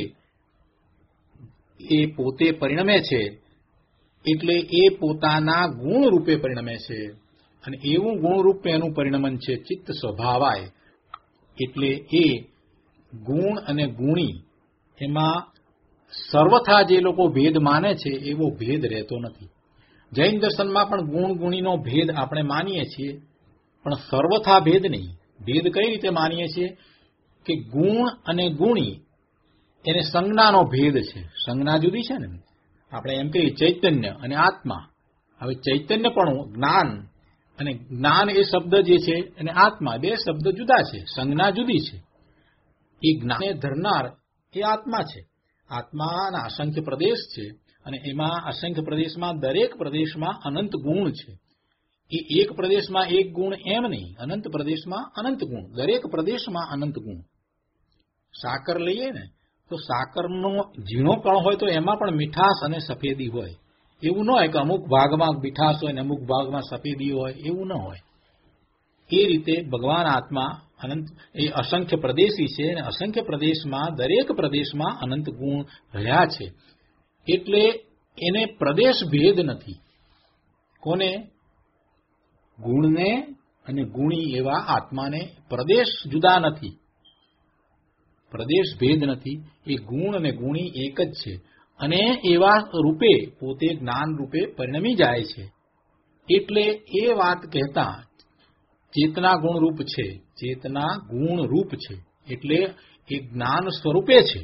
એ પોતે પરિણમે છે. એટલે એ પોતાના ગુણ રૂપે પરિણમે છે અને એવું ગુણરૂપ એનું પરિણમન છે ચિત્ત સ્વભાવાય. એટલે એ ગુણ અને ગુણી એમાં સર્વથા જે લોકો ભેદ માને છે એવો ભેદ રહેતો નથી. જૈન દર્શનમાં પણ ગુણ ગુણીનો ભેદ આપણે માનીએ છીએ, પણ સર્વથા ભેદ નહીં. ભેદ કઈ રીતે માનીએ છીએ કે ગુણ અને ગુણી એને સંજ્ઞાનો ભેદ છે. સંજ્ઞા જુદી છે ને. આપણે એમ કહીએ ચૈતન્ય અને આત્મા. હવે ચૈતન્ય પણ જ્ઞાન અને જ્ઞાન એ શબ્દ જે છે અને આત્મા બે શબ્દ જુદા છે, સંજ્ઞા જુદી છે. એ જ્ઞાને ધરનાર એ આત્મા છે. આત્માના અસંખ્ય પ્રદેશ છે અને એમાં અસંખ્ય પ્રદેશમાં દરેક પ્રદેશમાં અનંત ગુણ છે. એ એક પ્રદેશમાં એક ગુણ એમ નહીં, અનંત પ્રદેશમાં અનંત ગુણ, દરેક પ્રદેશમાં અનંત ગુણ. સાકર લઈએ ને તો સાકરનો ઝીણો કણ હોય તો એમાં પણ મીઠાશ અને સફેદી હોય. એવું ન હોય કે અમુક ભાગમાં મીઠાશ હોય ને અમુક ભાગમાં સફેદી હોય, એવું ન હોય. એ રીતે ભગવાન આત્મા અનંત એ અસંખ્ય પ્રદેશી છે અને અસંખ્ય પ્રદેશમાં દરેક પ્રદેશમાં અનંત ગુણ રહ્યા છે. એટલે એને પ્રદેશ ભેદ નથી. કોને? ગુણને અને ગુણી એવા આત્માને પ્રદેશ જુદા નથી, પ્રદેશ ભેદ નથી. એ ગુણ અને ગુણી એક જ છે અને એવા રૂપે પોતે જ્ઞાન રૂપે પરિણમી જાય છે. એટલે એ વાત કહેતા ચેતના ગુણ રૂપ છે, ચેતના ગુણ રૂપ છે એટલે એ જ્ઞાન સ્વરૂપે છે.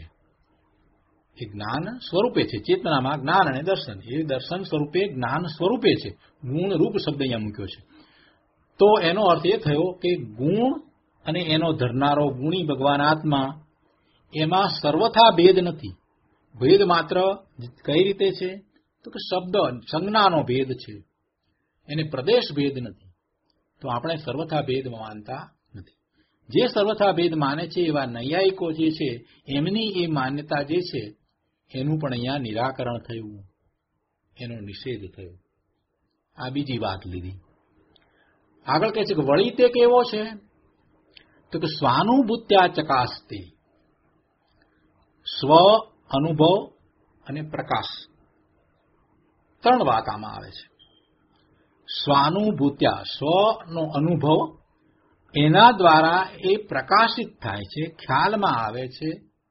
એ જ્ઞાન સ્વરૂપે છે. ચેતનામાં જ્ઞાન અને દર્શન, એ દર્શન સ્વરૂપે જ્ઞાન સ્વરૂપે છે. ગુણ રૂપ શબ્દ અહીંયા મૂક્યો છે. તો એનો અર્થ એ થયો કે ગુણ અને એનો ધરનારો ગુણી ભગવાન આત્મા એમાં સર્વથા ભેદ નથી. ભેદ માત્ર કઈ રીતે છે તો કે શબ્દ સંજ્ઞાનો ભેદ છે, એને પ્રદેશ ભેદ નથી. તો આપણે સર્વથા ભેદ માનતા નથી. જે સર્વથા ભેદ માને છે એવા નૈયાયિકો જે છે એમની એ માન્યતા જે છે એનું પણ અહીંયા નિરાકરણ થયું, એનો નિષેધ થયો. આ બીજી વાત લીધી. આગળ કહે છે કે વળી તે કેવો છે તો કે સ્વાનુભૂત્યા ચકાસ્તે. સ્વ, અનુભવ અને પ્રકાશ, ત્રણ વાત આમાં આવે છે. સ્વાનુભૂત્યા, સ્વનો અનુભવ, એના દ્વારા એ પ્રકાશિત થાય છે, ખ્યાલમાં આવે છે.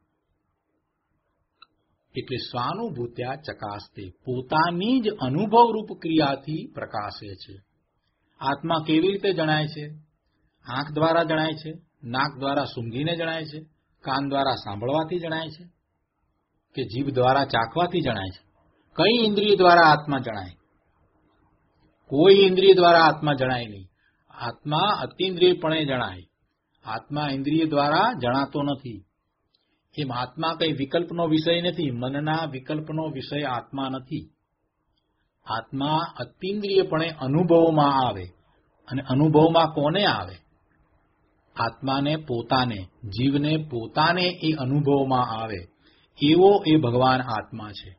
એટલે સ્વાનુભૂત્યા ચકાસ્તે, પોતાની જ અનુભવરૂપ ક્રિયાથી પ્રકાશે છે. આત્મા કેવી રીતે જણાય છે? આંખ દ્વારા જણાય છે, નાક દ્વારા સૂંઘીને જણાય છે, કાન દ્વારા સાંભળવાથી જણાય છે કે જીભ દ્વારા ચાખવાથી જણાય છે? કઈ ઇન્દ્રિય દ્વારા આત્મા જણાય? કોઈ ઇન્દ્રિય દ્વારા આત્મા જણાય નહીં. આત્મા અતિન્દ્રિયપણે જણાય. આત્મા ઇન્દ્રિય દ્વારા જણાતો નથી. એમ આત્મા કઈ વિકલ્પનો વિષય નથી. મનના વિકલ્પનો વિષય આત્મા નથી. આત્મા અતિન્દ્રિયપણે અનુભવમાં આવે. અને અનુભવમાં કોને આવે? આત્માને પોતાને, જીવને પોતાને એ અનુભવમાં આવે એવો એ ભગવાન આત્મા છે.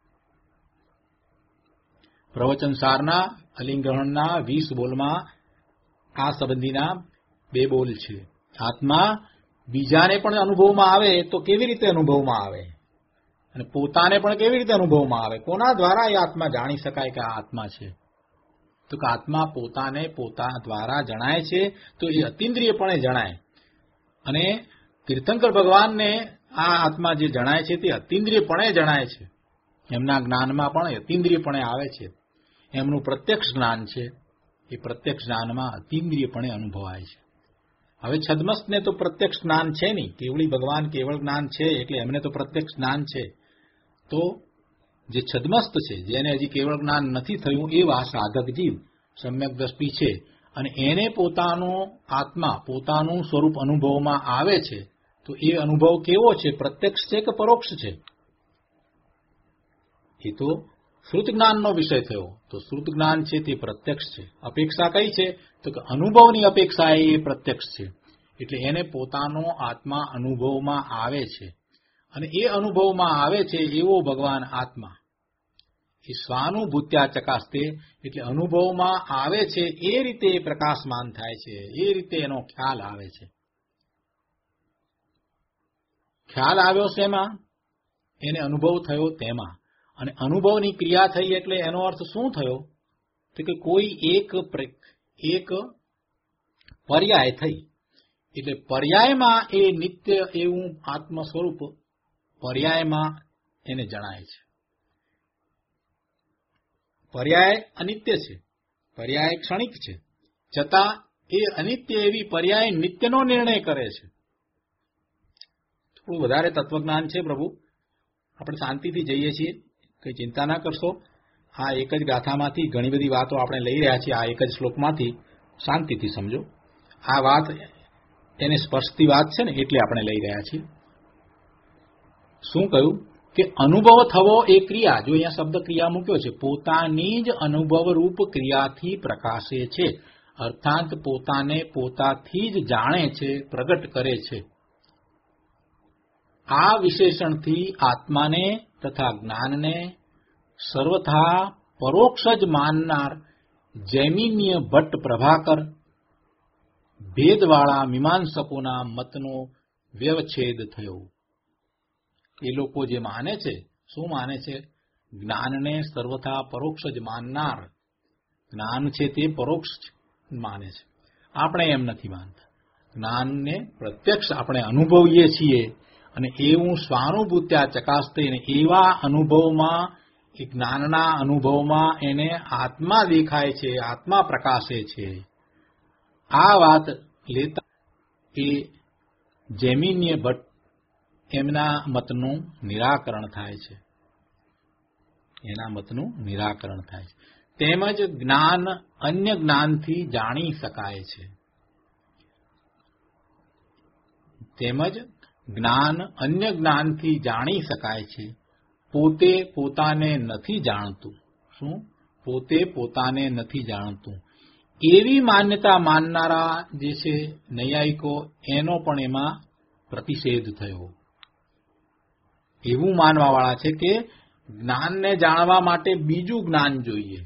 પ્રવચનસારના અલિંગ્રહણના 20 બોલમાં આ સંબંધીના 2 બોલ છે. આત્મા બીજાને પણ અનુભવમાં આવે તો કેવી રીતે અનુભવમાં આવે અને પોતાને પણ કેવી રીતે અનુભવમાં આવે? કોના દ્વારા એ આત્મા જાણી શકાય કે આ આત્મા છે? તો કે આત્મા પોતાને પોતા દ્વારા જણાય છે તો એ અતિન્દ્રિયપણે જણાય. અને તીર્થંકર ભગવાનને આ આત્મા જે જણાય છે તે અતિન્દ્રિયપણે જણાય છે. એમના જ્ઞાનમાં પણ અતિન્દ્રિયપણે આવે છે. એમનું પ્રત્યક્ષ જ્ઞાન છે, એ પ્રત્યક્ષ જ્ઞાનમાં અતિન્દ્રિયપણે અનુભવાય છે. હવે છદ્મસ્તને તો પ્રત્યક્ષ જ્ઞાન છે નહીં, કેવળી ભગવાન કેવળ જ્ઞાન છે એટલે એમને તો પ્રત્યક્ષ જ્ઞાન છે. તો જે છદ્મસ્ત છે, જેને હજી કેવળ જ્ઞાન નથી થયું એવા સાધક જીવ સમ્યક દ્રષ્ટિ છે અને એને પોતાનો આત્મા પોતાનું સ્વરૂપ અનુભવમાં આવે છે તો એ અનુભવ કેવો છે? પ્રત્યક્ષ છે કે પરોક્ષ છે? એ તો શ્રુત જ્ઞાનનો વિષય થયો. તો શ્રુત જ્ઞાન છે તે પ્રત્યક્ષ છે. અપેક્ષા કઈ છે તો કે અનુભવની અપેક્ષા એ પ્રત્યક્ષ છે. એટલે એને પોતાનો આત્મા અનુભવમાં આવે છે અને એ અનુભવમાં આવે છે એવો ભગવાન આત્મા. એ સ્વાનુભૂત્યા ચકાસ્તે એટલે અનુભવમાં આવે છે એ રીતે પ્રકાશમાન થાય છે, એ રીતે એનો ખ્યાલ આવે છે. ખ્યાલ આવ્યો શેમાં? એને અનુભવ થયો તેમાં. અને અનુભવની ક્રિયા થઈ એટલે એનો અર્થ શું થયો તો કે કોઈ એક પર્યાય થઈ. એટલે પર્યાયમાં એ નિત્ય એવું આત્મ સ્વરૂપ પર્યાયમાં એને જણાય છે. પર્યાય અનિત્ય છે, પર્યાય ક્ષણિક છે, છતાં એ અનિત્ય એવી પર્યાય નિત્યનો નિર્ણય કરે છે. થોડું વધારે તત્વજ્ઞાન છે પ્રભુ, આપણે શાંતિથી જઈએ છીએ, કઈ ચિંતા ના કરશો. આ એક જ ગાથામાંથી ઘણી બધી વાતો આપણે લઈ રહ્યા છીએ, આ એક જ શ્લોકમાંથી. શાંતિથી સમજો. આ વાત એને સ્પર્શતી વાત છે ને, એટલે આપણે લઈ રહ્યા છીએ. શું કહ્યું કે અનુભવ થવો એ ક્રિયા, જો અહીંયા શબ્દ ક્રિયા મૂક્યો છે, પોતાની જ અનુભવરૂપ ક્રિયાથી પ્રકાશે છે, અર્થાત પોતાને પોતાથી જ જાણે છે, પ્રગટ કરે છે. આ વિશેષણથી આત્માને તથા જ્ઞાનને સર્વથા પરોક્ષ જ માનનાર જૈમિન્ય ભટ્ટ પ્રભાકર ભેદવાળા મીમાંસકોના મતનો વ્યવચ્છેદ થયો. એ લોકો જે માને છે, શું માને છે? જ્ઞાનને સર્વથા પરોક્ષ જ માનનાર. જ્ઞાન છે તે પરોક્ષ માને છે. આપણે એમ નથી માનતા. જ્ઞાનને પ્રત્યક્ષ આપણે અનુભવીએ છીએ, અને એવું સ્વાનુભૂત્યા ચકાસતે, એવા અનુભવમાં, એ જ્ઞાનના અનુભવમાં એને આત્મા દેખાય છે, આત્મા પ્રકાશે છે. આ વાત લેતા એ જૈમિન્ય ભટ્ટ એમના મતનું નિરાકરણ થાય છે, એના મતનું નિરાકરણ થાય છે. તેમજ જ્ઞાન અન્ય જ્ઞાનથી જાણી શકાય છે, તેમજ જ્ઞાન અન્ય જ્ઞાનથી જાણી શકાય છે. પોતે પોતાને નથી જાણતું. શું? પોતે પોતાને નથી જાણતું એવી માન્યતા માનનારા જે છે નૈયાયિકો, એનો પણ એમાં પ્રતિષેધ થયો. એવું માનવાવાળા છે કે જ્ઞાનને જાણવા માટે બીજું જ્ઞાન જોઈએ,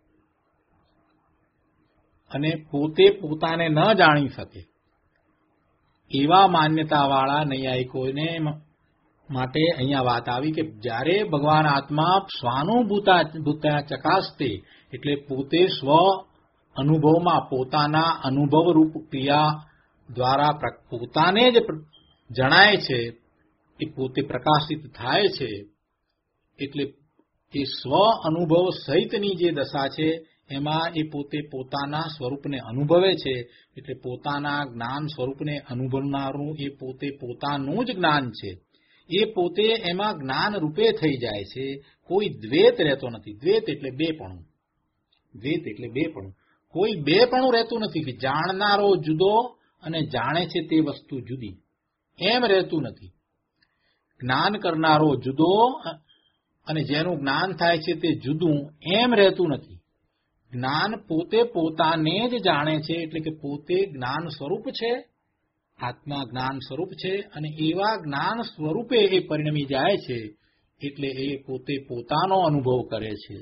અને પોતે પોતાને ન જાણી શકે એવા માન્યતાવાળા નૈયાયિકોને માટે અહીંયા વાત આવી કે જ્યારે ભગવાન આત્મા સ્વાનુભૂતા ચકાસતે, એટલે પોતે સ્વ અનુભવમાં પોતાના અનુભવરૂપ ક્રિયા દ્વારા પોતાને જ જણાય છે, એ પોતે પ્રકાશિત થાય છે. એટલે એ સ્વ અનુભવ સહિતની જે દશા છે, એમાં એ પોતે પોતાના સ્વરૂપને અનુભવે છે. એટલે પોતાના જ્ઞાન સ્વરૂપને અનુભવનારું એ પોતે પોતાનું જ જ્ઞાન છે. એ પોતે એમાં જ્ઞાન રૂપે થઈ જાય છે. કોઈ દ્વૈત રહેતો નથી. દ્વૈત એટલે બેપણું. દ્વૈત એટલે બેપણું. કોઈ બેપણું રહેતું નથી કે જાણનારો જુદો અને જાણે છે તે વસ્તુ જુદી, એમ રહેતું નથી. જ્ઞાન કરનારો જુદો અને જેનું જ્ઞાન થાય છે તે જુદું, એમ રહેતું નથી. જ્ઞાન પોતે પોતાને જ જાણે છે, એટલે કે પોતે જ્ઞાન સ્વરૂપ છે, આત્મા જ્ઞાન સ્વરૂપ છે, અને એવા જ્ઞાન સ્વરૂપે એ પરિણમી જાય છે. એટલે એ પોતે પોતાનો અનુભવ કરે છે.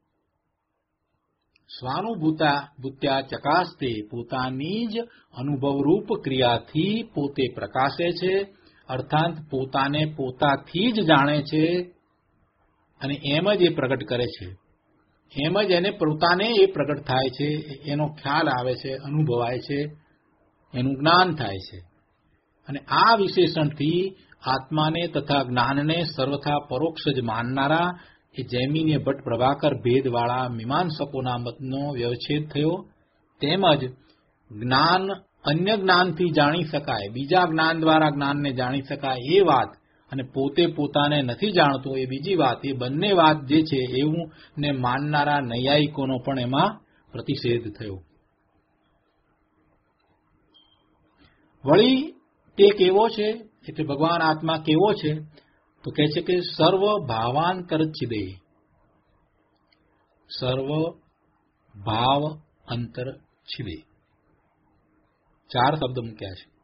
સ્વાનુભૂત્યા ચકાસતે, પોતાની જ અનુભવરૂપ ક્રિયાથી પોતે પ્રકાશે છે, અર્થાત પોતાને પોતાથી જ જાણે છે, અને એમ જ એ પ્રગટ કરે છે. એમ જ એને પોતાને એ પ્રગટ થાય છે, એનો ખ્યાલ આવે છે, અનુભવાય છે, એનું જ્ઞાન થાય છે. અને આ વિશેષણથી આત્માને તથા જ્ઞાનને સર્વથા પરોક્ષ જ માનનારા એ જૈમિન્ય ભટ્ટ પ્રભાકર ભેદવાળા મીમાંસકોના મતનો વ્યવચ્છેદ થયો. તેમજ જ્ઞાન અન્ય જ્ઞાનથી જાણી શકાય, બીજા જ્ઞાન દ્વારા જ્ઞાનને જાણી શકાય એ વાત, અને પોતે પોતાને નથી જાણતું એ બીજી વાત, એ બંને વાત જે છે એવું ને માનનારા નૈયાયિકોનો પણ એમાં પ્રતિષેધ થયો. વળી તે કેવો છે, એટલે ભગવાન આત્મા કેવો છે? તો કહે છે કે સર્વ ભાવાંતરચ્છિદે, સર્વ ભાવ અંતર છિદે. 4 શબ્દ મૂક્યા છે.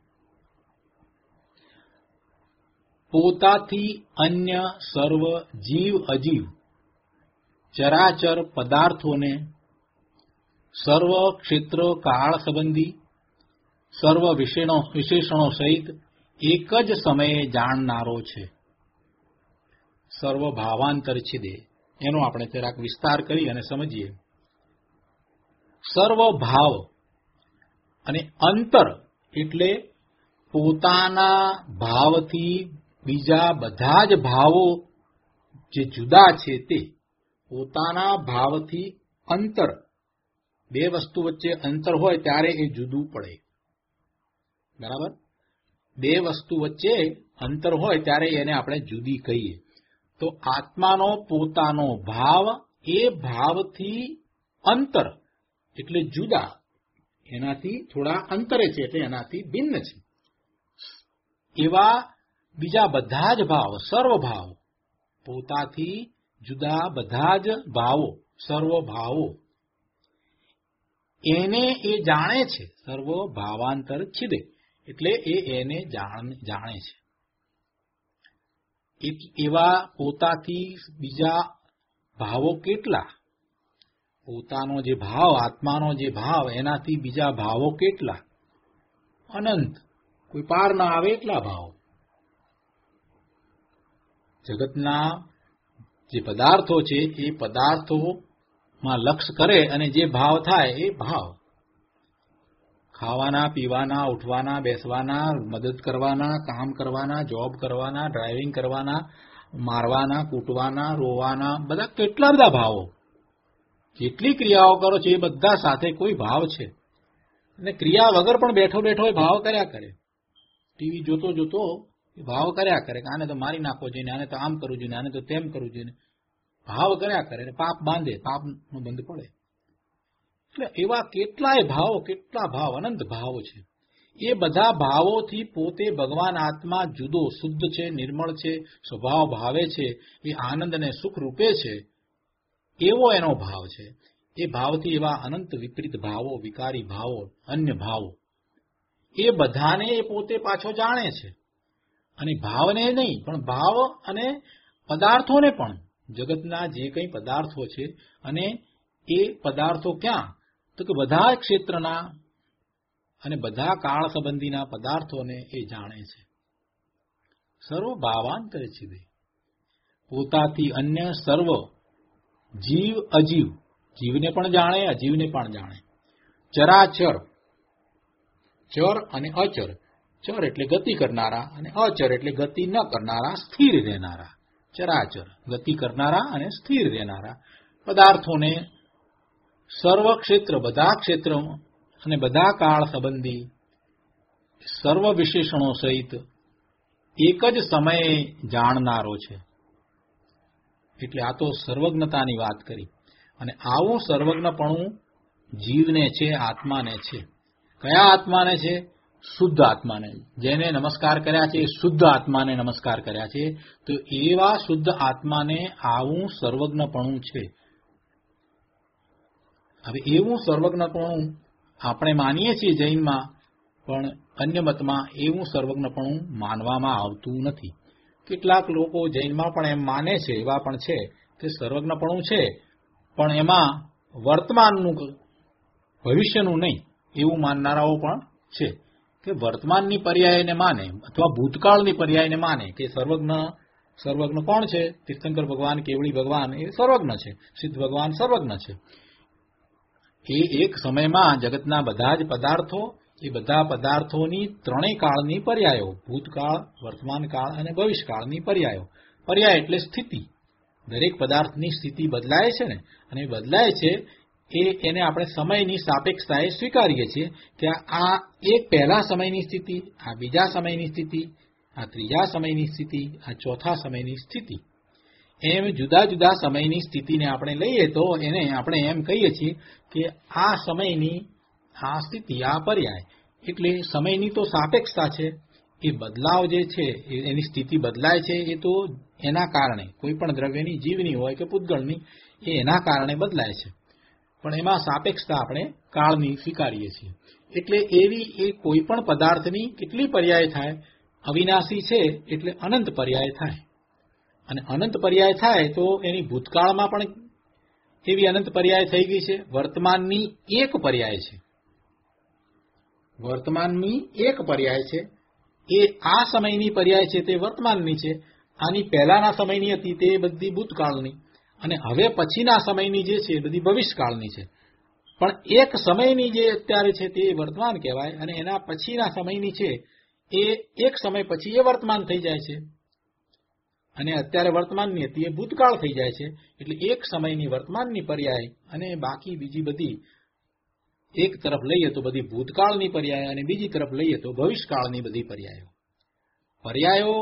પોતાથી અન્ય સર્વ જીવ અજીવ ચરાચર પદાર્થોને સર્વ ક્ષેત્ર કાળ સંબંધી સર્વ વિશેષણો સહિત એક જ સમયે જાણનારો છે. સર્વ ભાવાંતર છિદે, એનો આપણે જરાક વિસ્તાર કરી અને સમજીએ. સર્વ ભાવ અને અંતર એટલે પોતાના ભાવથી બીજા બધા જ ભાવો જે જુદા છે તે પોતાના ભાવથી અંતર, બે વસ્તુ વચ્ચે અંતર હોય ત્યારે એ જુદું પડે. બરાબર? બે વસ્તુ વચ્ચે અંતર હોય ત્યારે એને આપણે જુદી કહીએ. તો આત્માનો પોતાનો ભાવ, એ ભાવથી અંતર એટલે જુદા, એનાથી થોડા અંતરે છે એટલે એનાથી ભિન્ન છે. એવા બીજા બધા જ ભાવ, સર્વ ભાવ, પોતાથી જુદા બધા જ ભાવો, સર્વ ભાવો, એને એ જાણે છે. સર્વ ભાવાંતર છિદે એટલે એને જાણે છે. એવા પોતાથી બીજા ભાવો કેટલા? પોતાનો જે ભાવ, આત્માનો જે ભાવ, એનાથી બીજા ભાવો કેટલા? અનંત, કોઈ પાર ના આવે એટલા ભાવ. જગતના જે પદાર્થો છે એ પદાર્થોમાં લક્ષ્ય કરે અને જે ભાવ થાય એ ભાવ. ખાવાના, પીવાના, ઉઠવાના, બેસવાના, મદદ કરવાના, કામ કરવાના, જોબ કરવાના, ડ્રાઇવિંગ કરવાના, મારવાના, કૂટવાના, રોવાના, બધા કેટલા બધા ભાવો. જેટલી ક્રિયાઓ કરો છો એ બધા સાથે કોઈ ભાવ છે. અને ક્રિયા વગર પણ બેઠો બેઠો એ ભાવ કર્યા કરે. ટીવી જોતો જોતો એ ભાવ કર્યા કરે કે આને તો મારી નાખવો જોઈએ, આને તો આમ કરવું જોઈએ, આને તો તેમ કરવું જોઈએ. ભાવ કર્યા કરે, પાપ બાંધે, પાપનો બંધ પડે. એટલે એવા કેટલાય ભાવો, કેટલા ભાવ, અનંત ભાવો છે. એ બધા ભાવોથી પોતે ભગવાન આત્મા જુદો, શુદ્ધ છે, નિર્મળ છે, સ્વભાવ ભાવે છે, એ આનંદ અને સુખ રૂપે છે, એવો એનો ભાવ છે. એ ભાવથી એવા અનંત વિપરીત ભાવો, વિકારી ભાવો, અન્ય ભાવો, એ બધાને એ પોતે પાછો જાણે છે. અને ભાવને નહીં પણ ભાવ અને પદાર્થોને પણ, જગતના જે કંઈ પદાર્થો છે, અને એ પદાર્થો ક્યાં? તો કે બધા ક્ષેત્રના અને બધા કાળ સંબંધીના પદાર્થોને એ જાણે છે. સર્વ ભાવાંતરે છિદે, પોતાથી અન્ય સર્વ જીવ અજીવ, જીવને પણ જાણે, અજીવને પણ જાણે. ચરાચર, ચર અને અચર. ચર એટલે ગતિ કરનારા અને અચર એટલે ગતિ ન કરનારા, સ્થિર રહેનારા. ચરાચર ગતિ કરનારા અને સ્થિર રહેનારા પદાર્થોને સર્વ ક્ષેત્ર, બધા ક્ષેત્ર અને બધા કાળ સંબંધી સર્વ વિશેષણો સહિત એક જ સમયે જાણનારો છે. એટલે આ તો સર્વજ્ઞતાની વાત કરી. અને આવું સર્વજ્ઞપણું જીવને છે, આત્માને છે. કયા આત્માને છે? શુદ્ધ આત્માને. જેને નમસ્કાર કર્યા છે એ શુદ્ધ આત્માને નમસ્કાર કર્યા છે. તો એવા શુદ્ધ આત્માને આવું સર્વજ્ઞપણું છે. હવે એવું સર્વજ્ઞપણું આપણે માનીએ છીએ જૈનમાં, પણ અન્ય મતમાં એવું સર્વજ્ઞપણું માનવામાં આવતું નથી. કેટલાક લોકો જૈનમાં પણ એમ માને છે, એવા પણ છે કે સર્વજ્ઞપણું છે, પણ એમાં વર્તમાનનું, ભવિષ્યનું નહીં એવું માનનારાઓ પણ છે. કે વર્તમાનની પર્યાયને માને અથવા ભૂતકાળની પર્યાયને માને કે સર્વજ્ઞ કોણ છે? તીર્થંકર ભગવાન, કેવળી ભગવાન એ સર્વજ્ઞ છે, સિદ્ધ ભગવાન સર્વજ્ઞ છે. એ એક સમયમાં જગતના બધા જ પદાર્થો, એ બધા પદાર્થોની ત્રણેય કાળની પર્યાયો, ભૂતકાળ, વર્તમાન કાળ અને ભવિષ્યકાળની પર્યાયો. પર્યાય એટલે સ્થિતિ. દરેક પદાર્થની સ્થિતિ બદલાય છે ને, અને બદલાય છે એને આપણે સમયની સાપેક્ષતાએ સ્વીકારીએ છીએ કે આ એક પહેલા સમયની સ્થિતિ, આ બીજા સમયની સ્થિતિ, આ ત્રીજા સમયની સ્થિતિ, આ ચોથા સમયની સ્થિતિ. એમ જુદા જુદા સમયની સ્થિતિને આપણે લઈએ તો એને આપણે એમ કહીએ છીએ કે આ સમયની આ સ્થિતિ, આ પર્યાય. એટલે સમયની તો સાપેક્ષતા છે. એ બદલાવ જે છે, એની સ્થિતિ બદલાય છે, એ તો એના કારણે, કોઈ પણ દ્રવ્યની, જીવની હોય કે પૂતગળની, એ એના કારણે બદલાય છે. પણ એમાં સાપેક્ષતા આપણે કાળની સ્વીકારીએ છીએ. એટલે એવી એ કોઈ પણ પદાર્થની કેટલી પર્યાય થાય? અવિનાશી છે એટલે અનંત પર્યાય થાય. અને અનંત પર્યાય થાય તો એની ભૂતકાળમાં પણ એવી અનંત પર્યાય થઈ ગઈ છે. વર્તમાનની એક પર્યાય છે, વર્તમાનની એક પર્યાય છે. એ આ સમયની પર્યાય છે તે વર્તમાનની છે. આની પહેલાના સમયની હતી તે બધી ભૂતકાળની, અને હવે પછીના સમયની જે છે એ બધી ભવિષ્યકાળની છે. પણ એક સમયની જે અત્યારે છે તે વર્તમાન કહેવાય, અને એના પછીના સમયની છે એ એક સમય પછી એ વર્તમાન થઈ જાય છે. અને અત્યારે વર્તમાનની હતી એ ભૂતકાળ થઈ જાય છે. એટલે એક સમયની વર્તમાનની પર્યાય અને બાકી બીજી બધી એક તરફ લઈએ તો બધી ભૂતકાળની પર્યાય અને બીજી તરફ લઈએ તો ભવિષ્યકાળની બધી પર્યાયો. પર્યાયો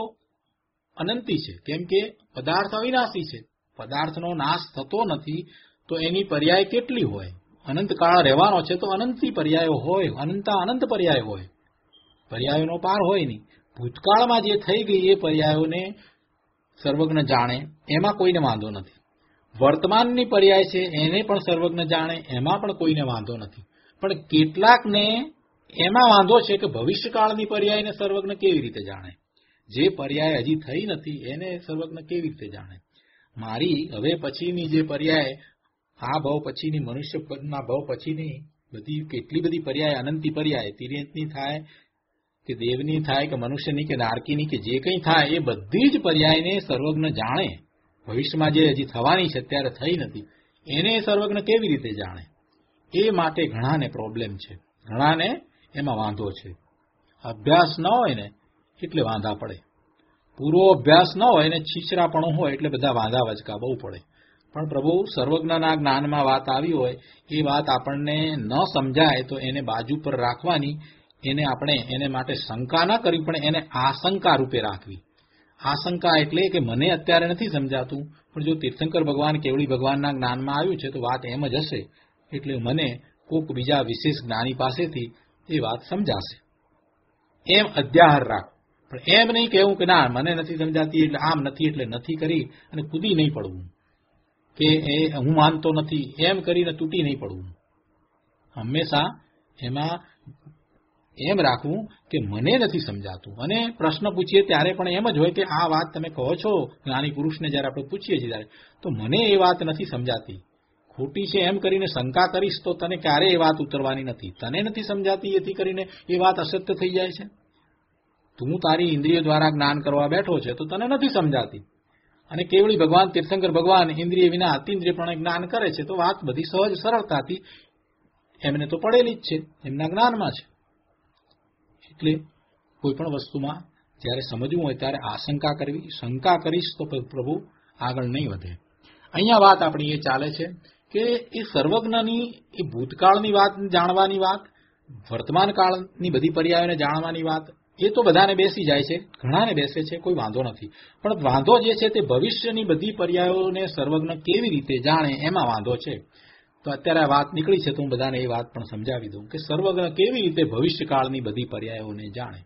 અનંતી છે, કેમ કે પદાર્થ અવિનાશી છે. પદાર્થનો નાશ થતો નથી તો એની પર્યાય કેટલી હોય? અનંતકાળ રહેવાનો છે તો અનંતી પર્યાયો હોય, અનંત પર્યાય હોય, પર્યાયોનો પાર હોય નહીં. ભૂતકાળમાં જે થઈ ગઈ એ પર્યાયોને સર્વજ્ઞ જાણે એમાં કોઈને વાંધો નથી. વર્તમાનની પર્યાય છે એને પણ સર્વજ્ઞ જાણે એમાં પણ કોઈને વાંધો નથી. પણ કેટલાકને એમાં વાંધો છે કે ભવિષ્યકાળની પર્યાયને સર્વજ્ઞ કેવી રીતે જાણે? જે પર્યાય હજી થઈ નથી એને સર્વજ્ઞ કેવી રીતે જાણે? મારી હવે પછીની જે પર્યાય, આ ભાવ પછીની, મનુષ્યના ભાવ પછીની બધી કેટલી બધી પર્યાય, અનંતી પર્યાય, તિર્યંતની થાય કે દેવની થાય કે મનુષ્યની કે નારકીની કે જે કંઈ થાય એ બધી જ પર્યાયને સર્વજ્ઞ જાણે. ભવિષ્યમાં જે હજી થવાની છે અત્યારે થઈ નથી એને સર્વજ્ઞ કેવી રીતે જાણે? એ માટે ઘણાને પ્રોબ્લેમ છે, ઘણાને એમાં વાંધો છે. અભ્યાસ ન હોય ને એટલે વાંધા પડે. પૂરો અભ્યાસ ન હોય ને છીછરાપણું હોય એટલે બધા વાંધા વચકા બહુ પડે. પણ પ્રભુ સર્વજ્ઞના જ્ઞાનમાં વાત આવી હોય એ વાત આપણને ન સમજાય તો એને બાજુ પર રાખવાની, એને આપણે એને માટે શંકા ન કરવી પણ એને આશંકા રૂપે રાખવી. આશંકા એટલે કે મને અત્યારે નથી સમજાતું, પણ જો તીર્થંકર ભગવાન કેવળી ભગવાનના જ્ઞાનમાં આવ્યું છે તો વાત એમ જ હશે, એટલે મને કોઈક બીજા વિશેષ જ્ઞાની પાસેથી એ વાત સમજાશે, એમ અધ્યાહાર રાખ. પણ એમ નહીં કહેવું કે ના મને નથી સમજાતી એટલે આમ નથી એટલે નથી કરી અને કૂદી નહીં પડવું કે એ હું માનતો નથી એમ કરીને તૂટી નહીં પડવું. હંમેશા એમાં એમ રાખવું કે મને નથી સમજાતું. અને પ્રશ્ન પૂછીએ ત્યારે પણ એમ જ હોય કે આ વાત તમે કહો છો જ્ઞાની પુરુષને જ્યારે આપણે પૂછીએ છીએ ત્યારે તો મને એ વાત નથી સમજાતી, ખોટી છે એમ કરીને શંકા કરીશ તો તને ક્યારેય એ વાત ઉતરવાની નથી. તને નથી સમજાતી એથી કરીને એ વાત અસત્ય થઈ જાય છે. તું તારી ઇન્દ્રિય દ્વારા જ્ઞાન કરવા બેઠો છે તો તને નથી સમજાતી, અને કેવળી ભગવાન તીર્થંકર ભગવાન ઇન્દ્રિય વિના અતિન્દ્રિયપણે જ્ઞાન કરે છે તો વાત બધી સહજ સરળતાથી એમને તો પડેલી જ છે, એમના જ્ઞાનમાં છે. એટલે કોઈ પણ વસ્તુમાં જ્યારે સમજવું હોય ત્યારે આશંકા કરવી. શંકા કરીશ તો પ્રભુ આગળ નહીં વધે. અહીંયા વાત આપણી એ ચાલે છે કે એ સર્વજ્ઞની એ ભૂતકાળની વાત જાણવાની વાત, વર્તમાન કાળની બધી પર્યાયોને જાણવાની વાત એ તો બધાને બેસી જાય છે, ઘણાને બેસે છે, કોઈ વાંધો નથી. પણ વાંધો જે છે તે ભવિષ્યની બધી પર્યાયોને સર્વજ્ઞ કેવી રીતે જાણે એમાં વાંધો છે. તો અત્યારે આ વાત નીકળી છે તો હું બધાને એ વાત પણ સમજાવી દઉં કે સર્વજ્ઞ કેવી રીતે ભવિષ્યકાળની બધી પર્યાયોને જાણે.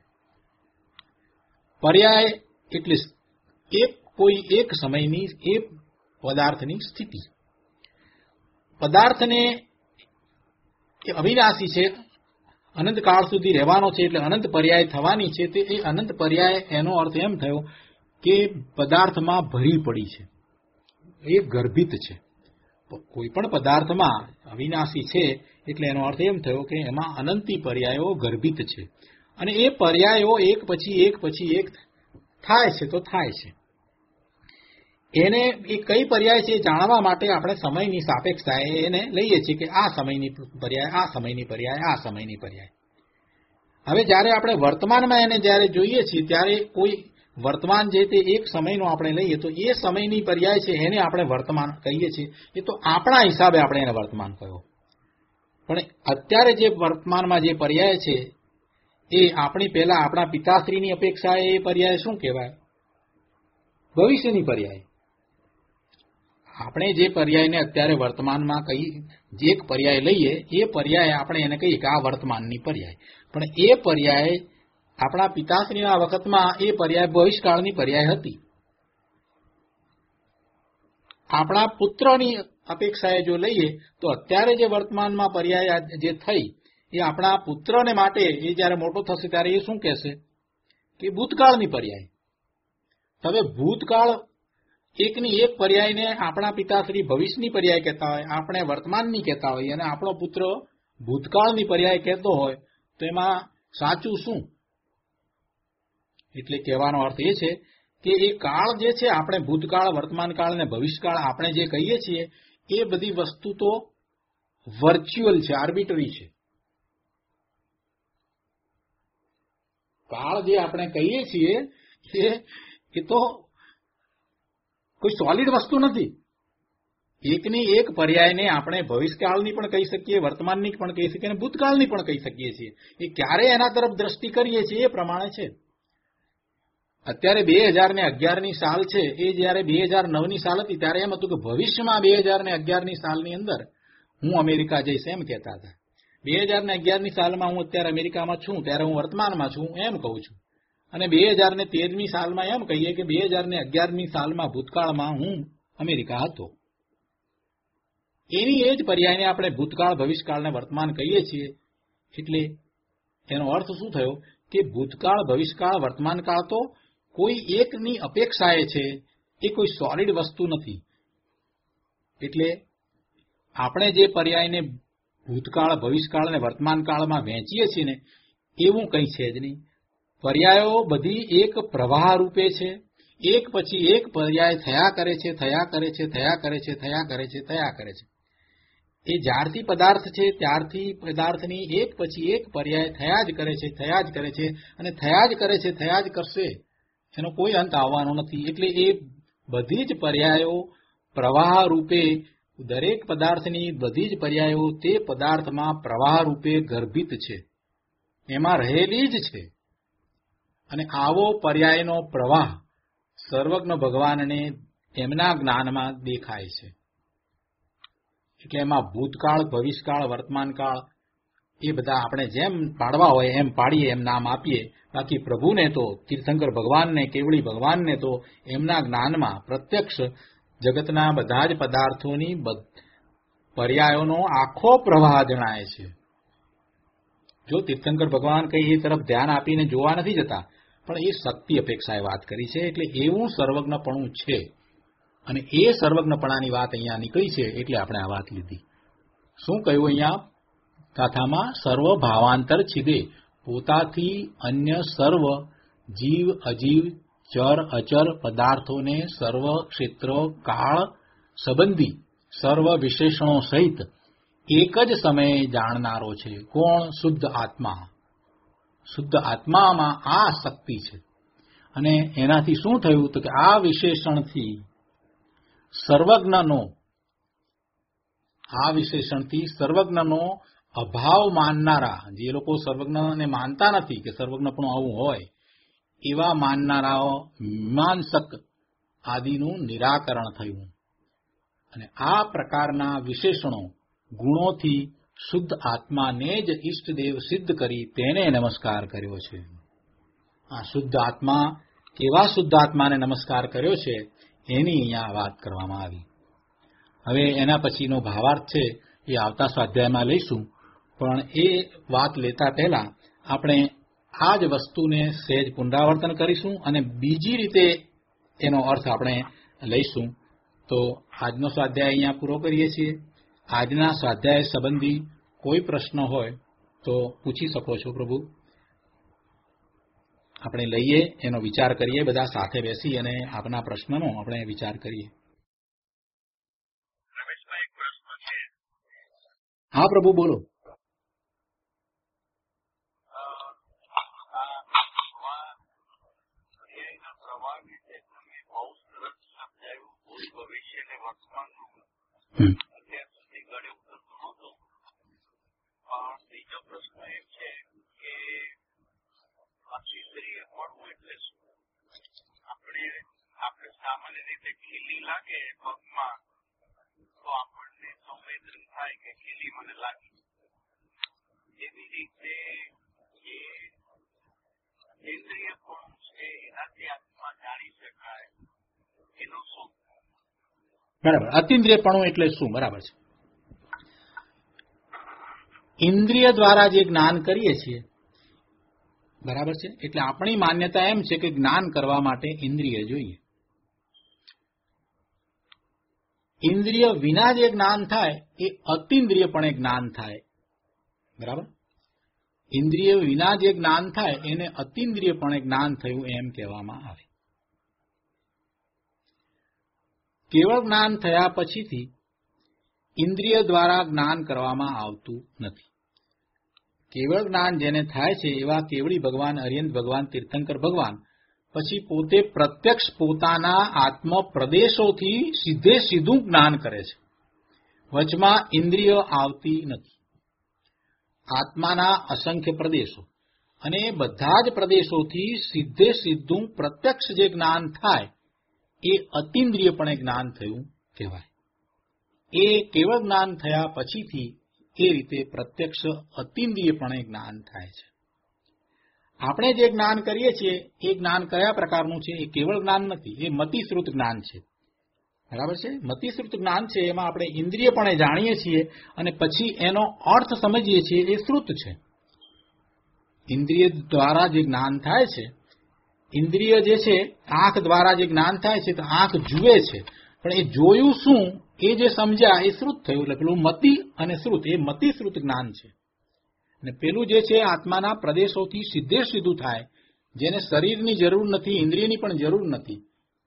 પર્યાય એટલે કોઈ એક સમયની એ પદાર્થની સ્થિતિ. પદાર્થને એ અવિનાશી છે, અનંત કાળ સુધી રહેવાનો છે, એટલે અનંત પર્યાય થવાની છે. તે એ અનંત પર્યાય એનો અર્થ એમ થયો કે પદાર્થમાં ભરી પડી છે, એ ગર્ભિત છે. કોઈ પણ પદાર્થમાં અવિનાશી છે એટલે એનો અર્થ એમ થયો કે એમાં અનંતી પર્યાયો ગર્ભિત છે, અને એ પર્યાયો એક પછી એક થાય છે તો થાય છે. એને એ કઈ પર્યાય છે જાણવા માટે આપણે સમયની સાપેક્ષતા એને લઈએ છીએ કે આ સમયની પર્યાય, આ સમયની પર્યાય, આ સમયની પર્યાય. હવે જ્યારે આપણે વર્તમાનમાં એને જ્યારે જોઈએ છીએ ત્યારે કોઈ વર્તમાન જે તે એક સમયનો આપણે લઈએ તો એ સમયની પર્યાય છે એને આપણે વર્તમાન કહીએ છીએ. એ તો આપણા હિસાબે આપણે એને વર્તમાન કહ્યો. પણ અત્યારે જે વર્તમાનમાં જે પર્યાય છે એ આપણી પહેલા આપણા પિતાશ્રીની અપેક્ષાએ એ પર્યાય શું કહેવાય? ભવિષ્યની પર્યાય. આપણે જે પર્યાયને અત્યારે વર્તમાનમાં કઈ જે એક પર્યાય લઈએ એ પર્યાય આપણે એને કહીએ કે આ વર્તમાનની પર્યાય. પણ એ પર્યાય આપણા પિતાશ્રીના વખતમાં એ પર્યાય ભવિષ્યકાળની પર્યાય હતી. આપણા પુત્રની અપેક્ષાએ જો લઈએ તો અત્યારે જે વર્તમાનમાં પર્યાય જે થઈ એ આપણા પુત્રને માટે એ જ્યારે મોટો થશે ત્યારે એ શું કહેશે કે ભૂતકાળની પર્યાય. હવે ભૂતકાળ એકની એક પર્યાયને આપણા પિતાશ્રી ભવિષ્યની પર્યાય કહેતા હોય, આપણે વર્તમાનની કહેતા હોઈએ, અને આપણો પુત્ર ભૂતકાળની પર્યાય કહેતો હોય તો એમાં સાચું શું? એટલે કહેવાનો અર્થ એ છે કે એ કાળ જે છે આપણે ભૂતકાળ, વર્તમાન કાળ અને ભવિષ્યકાળ આપણે જે કહીએ છીએ એ બધી વસ્તુ તો વર્ચ્યુઅલ છે, આર્બિટરી છે. કાળ જે આપણે કહીએ છીએ એ તો કોઈ સોલિડ વસ્તુ નથી. એકની એક પર્યાયને આપણે ભવિષ્યકાળની પણ કહી શકીએ, વર્તમાનની પણ કહી શકીએ અને ભૂતકાળની પણ કહી શકીએ છીએ. એ ક્યારે એના તરફ દ્રષ્ટિ કરીએ છીએ એ પ્રમાણે છે. અત્યારે 2011ની સાલ છે, એ જયારે 2009ની સાલ હતી ત્યારે એમ હતું કે ભવિષ્યમાં 2011ની સાલની અંદર હું અમેરિકા જઈશ એમ કહેતા હતા. 2011ની સાલમાં હું અત્યારે અમેરિકામાં છું ત્યારે હું વર્તમાનમાં છું એમ કહું છું. અને 2013ની સાલમાં એમ કહીએ કે 2011ની સાલમાં ભૂતકાળમાં હું અમેરિકા હતો. એની એ જ પર્યાયને આપણે ભૂતકાળ, ભવિષ્યકાળ અને વર્તમાન કહીએ છીએ. એટલે એનો અર્થ શું થયો કે ભૂતકાળ, ભવિષ્યકાળ, વર્તમાનકાળ તો કોઈ એકની અપેક્ષાએ છે, એ કોઈ સોલિડ વસ્તુ નથી. એટલે આપણે જે પર્યાયને ભૂતકાળ, ભવિષ્યકાળ અને વર્તમાનકાળમાં વહેંચીએ છીએ ને એવું કંઈ છે જ નહીં. પર્યાયો બધી એક પ્રવાહ રૂપે છે. એક પછી એક પર્યાય થયા કરે છે, થયા કરે છે, થયા કરે છે, થયા કરે છે, થયા કરે છે. એ જ્યારથી પદાર્થ છે ત્યારથી પદાર્થની એક પછી એક પર્યાય થયા જ કરે છે, થયા જ કરે છે અને થયા જ કરે છે, થયા જ કરશે. એનો કોઈ અંત આવવાનો નથી. એટલે એ બધી જ પર્યાયો પ્રવાહ રૂપે, દરેક પદાર્થની બધી જ પર્યાયો તે પદાર્થમાં પ્રવાહ રૂપે ગર્ભિત છે, એમાં રહેલી જ છે. અને આવો પર્યાયનો પ્રવાહ સર્વજ્ઞ ભગવાનને એમના જ્ઞાનમાં દેખાય છે. એટલે એમાં ભૂતકાળ, ભવિષ્યકાળ, વર્તમાનકાળ એ બધા આપણે જેમ પાડવા હોય એમ પાડીએ, એમ નામ આપીએ. બાકી પ્રભુને તો, તીર્થંકર ભગવાનને, કેવળી ભગવાનને તો એમના જ્ઞાનમાં પ્રત્યક્ષ જગતના બધા જ પદાર્થોની પર્યાયોનો આખો પ્રવાહ જણાય છે. જો તીર્થંકર ભગવાન કઈ એ તરફ ધ્યાન આપીને જોવા નથી જતા, પણ એ શક્તિ અપેક્ષાએ વાત કરી છે. એટલે એવું સર્વજ્ઞપણું છે. અને એ સર્વજ્ઞપણાની વાત અહીંયા નીકળી છે એટલે આપણે આ વાત લીધી. શું કહ્યું અહીંયા કથામાં? સર્વ ભાવાંતર છિદે, પોતાથી અન્ય સર્વ જીવ, અજીવ, ચર, અચર પદાર્થોને સર્વ ક્ષેત્ર, કાળ સંબંધી સર્વ વિશેષણો સહિત એક જ સમયે જાણનારો છે. કોણ? શુદ્ધ આત્મા. શુદ્ધ આત્મામાં આ શક્તિ છે. અને એનાથી શું થયું તો કે આ વિશેષણથી સર્વજ્ઞનો અભાવ માનનારા, જે લોકો સર્વજ્ઞને માનતા નથી કે સર્વજ્ઞપણું આવું હોય, એવા માનનારાઓ મીમાંસક આદિનું નિરાકરણ થયું. અને આ પ્રકારના વિશેષણો ગુણોથી શુદ્ધ આત્માને જ ઈષ્ટદેવ સિદ્ધ કરી તેને નમસ્કાર કર્યો છે. આ શુદ્ધ આત્મા, કેવા શુદ્ધ આત્માને નમસ્કાર કર્યો છે એની અહીંયા વાત કરવામાં આવી. હવે એના પછીનો ભાવાર્થ છે એ આવતા સ્વાધ્યાયમાં લઈશું. પણ એ વાત લેતા પહેલા આપણે આ જ વસ્તુને સહેજ પુનરાવર્તન કરીશું અને બીજી રીતે એનો અર્થ આપણે લઈશું. તો આજનો સ્વાધ્યાય અહીંયા પૂરો કરીએ છીએ. આજના સ્વાધ્યાય સંબંધી કોઈ પ્રશ્ન હોય તો પૂછી શકો છો પ્રભુ. આપણે લઈએ, એનો વિચાર કરીએ, બધા સાથે બેસી અને આપના પ્રશ્નનો આપણે વિચાર કરીએ. હા પ્રભુ, બોલો. સામાન્ય રીતે ખીલી લાગે પગમાં તો આપણને સંવેદન થાય કે ખીલી મને લાગી. એવી રીતે જે ઇન્દ્રિય પણ છે એનાથી આત્મા જાણી શકાય એનું શું? બરાબર. અતિન્દ્રિયપણું એટલે શું? બરાબર છે. ઇન્દ્રિય દ્વારા જે જ્ઞાન કરીએ છીએ, બરાબર છે. એટલે આપણી માન્યતા એમ છે કે જ્ઞાન કરવા માટે ઇન્દ્રિય જોઈએ. ઇન્દ્રિય વિના જે જ્ઞાન થાય એ અતિન્દ્રિયપણે જ્ઞાન થાય. બરાબર. ઇન્દ્રિય વિના જે જ્ઞાન થાય એને અતિન્દ્રિયપણે જ્ઞાન થયું એમ કહેવામાં આવે. કેવળ જ્ઞાન થયા પછીથી ઇન્દ્રિય દ્વારા જ્ઞાન કરવામાં આવતું નથી. કેવળ જ્ઞાન જેને થાય છે એવા કેવળી ભગવાન, અરિહંત ભગવાન, તીર્થંકર ભગવાન પછી પોતે પ્રત્યક્ષ પોતાના આત્મ પ્રદેશોથી સીધે સીધું જ્ઞાન કરે છે. વચમાં ઇન્દ્રિય આવતી નથી. આત્માના અસંખ્ય પ્રદેશો અને બધા જ પ્રદેશોથી સીધે સીધું પ્રત્યક્ષ જે જ્ઞાન થાય એ અતિન્દ્રિયપણે જ્ઞાન થયું કહેવાય. એ કેવળ જ્ઞાન થયા પછીથી એ રીતે પ્રત્યક્ષ અતિન્દ્રિયપણે જ્ઞાન થાય છે. આપણે જે જ્ઞાન કરીએ છીએ એ જ્ઞાન કયા પ્રકારનું છે? એ કેવળ જ્ઞાન નથી, એ મતિશ્રુત જ્ઞાન છે. બરાબર છે? મતિશ્રુત જ્ઞાન છે એમાં આપણે ઇન્દ્રિયપણે જાણીએ છીએ અને પછી એનો અર્થ સમજીએ છીએ, એ શ્રુત છે. ઇન્દ્રિય દ્વારા જે જ્ઞાન થાય છે, ઇન્દ્રિય જે છે આંખ દ્વારા જે જ્ઞાન થાય છે તો આંખ જુએ છે, પણ એ જોયું શું એ જે સમજ્યા એ શ્રુત થયું. એટલે પેલું મતિ અને શ્રુત એ મતિશ્રુત જ્ઞાન છે. અને પેલું જે છે આત્માના પ્રદેશોથી સીધે સીધું થાય, જેને શરીરની જરૂર નથી, ઇન્દ્રિયની પણ જરૂર નથી,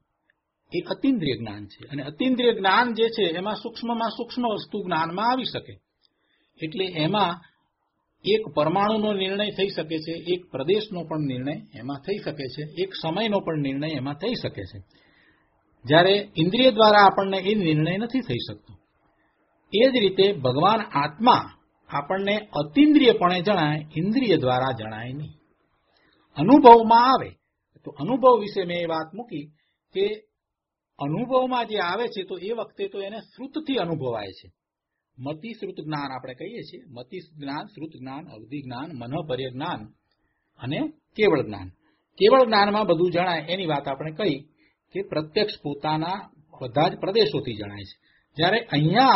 એ અતિન્દ્રિય જ્ઞાન છે. અને અતિન્દ્રિય જ્ઞાન જે છે એમાં સૂક્ષ્મમાં સૂક્ષ્મ વસ્તુ જ્ઞાનમાં આવી શકે. એટલે એમાં એક પરમાણુનો નિર્ણય થઈ શકે છે, એક પ્રદેશનો પણ નિર્ણય એમાં થઈ શકે છે, એક સમયનો પણ નિર્ણય એમાં થઈ શકે છે. જ્યારે ઇન્દ્રિય દ્વારા આપણને એ નિર્ણય નથી થઈ શકતો. એ જ રીતે ભગવાન આત્મા આપણને અતિન્દ્રિયપણે જણાય, ઇન્દ્રિય દ્વારા જણાય નહીં. અનુભવમાં આવે તો અનુભવ વિશે મેં એ વાત મૂકી કે અનુભવમાં જે આવે છે તો એ વખતે તો એને શ્રુતથી અનુભવાય છે. મતિશ્રુત જ્ઞાન આપણે કહીએ છીએ. મતિ જ્ઞાન, શ્રુત જ્ઞાન, અવધિ જ્ઞાન, મનોપર્ય જ્ઞાન અને કેવળ જ્ઞાન. કેવળ જ્ઞાનમાં બધું જણાય એની વાત આપણે કહી કે પ્રત્યક્ષ પોતાના બધા જ પ્રદેશોથી જણાય છે. જ્યારે અહીંયા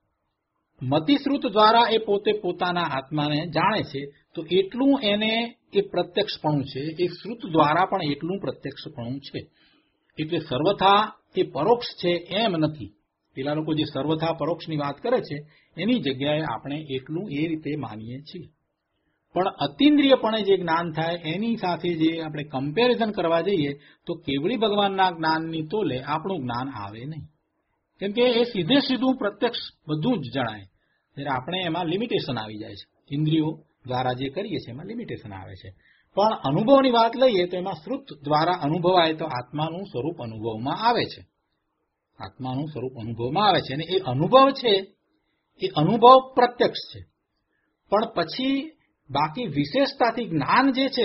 મતિશ્રુત દ્વારા એ પોતે પોતાના આત્માને જાણે છે તો એટલું એને એ પ્રત્યક્ષપણું છે. એ શ્રુત દ્વારા પણ એટલું પ્રત્યક્ષપણું છે. એટલે સર્વથા એ પરોક્ષ છે એમ નથી. પેલા લોકો જે સર્વથા પરોક્ષની વાત કરે છે એની જગ્યાએ આપણે એટલું એ રીતે માનીએ છીએ. પણ અતિન્દ્રિયપણે જે જ્ઞાન થાય એની સાથે જે આપણે કમ્પેરિઝન કરવા જઈએ તો કેવળી ભગવાનના જ્ઞાનની તોલે આપણું જ્ઞાન આવે નહીં. કેમ કે એ સીધે સીધું પ્રત્યક્ષ બધું જ જણાય. જ્યારે આપણે એમાં લિમિટેશન આવી જાય છે. ઇન્દ્રિયો દ્વારા જે કરીએ છીએ એમાં લિમિટેશન આવે છે. પણ અનુભવની વાત લઈએ તો એમાં શ્રુત દ્વારા અનુભવાય તો આત્માનું સ્વરૂપ અનુભવમાં આવે છે. આત્માનું સ્વરૂપ અનુભવમાં આવે છે અને એ અનુભવ છે એ અનુભવ પ્રત્યક્ષ છે. પણ પછી બાકી વિશેષતાથી જ્ઞાન જે છે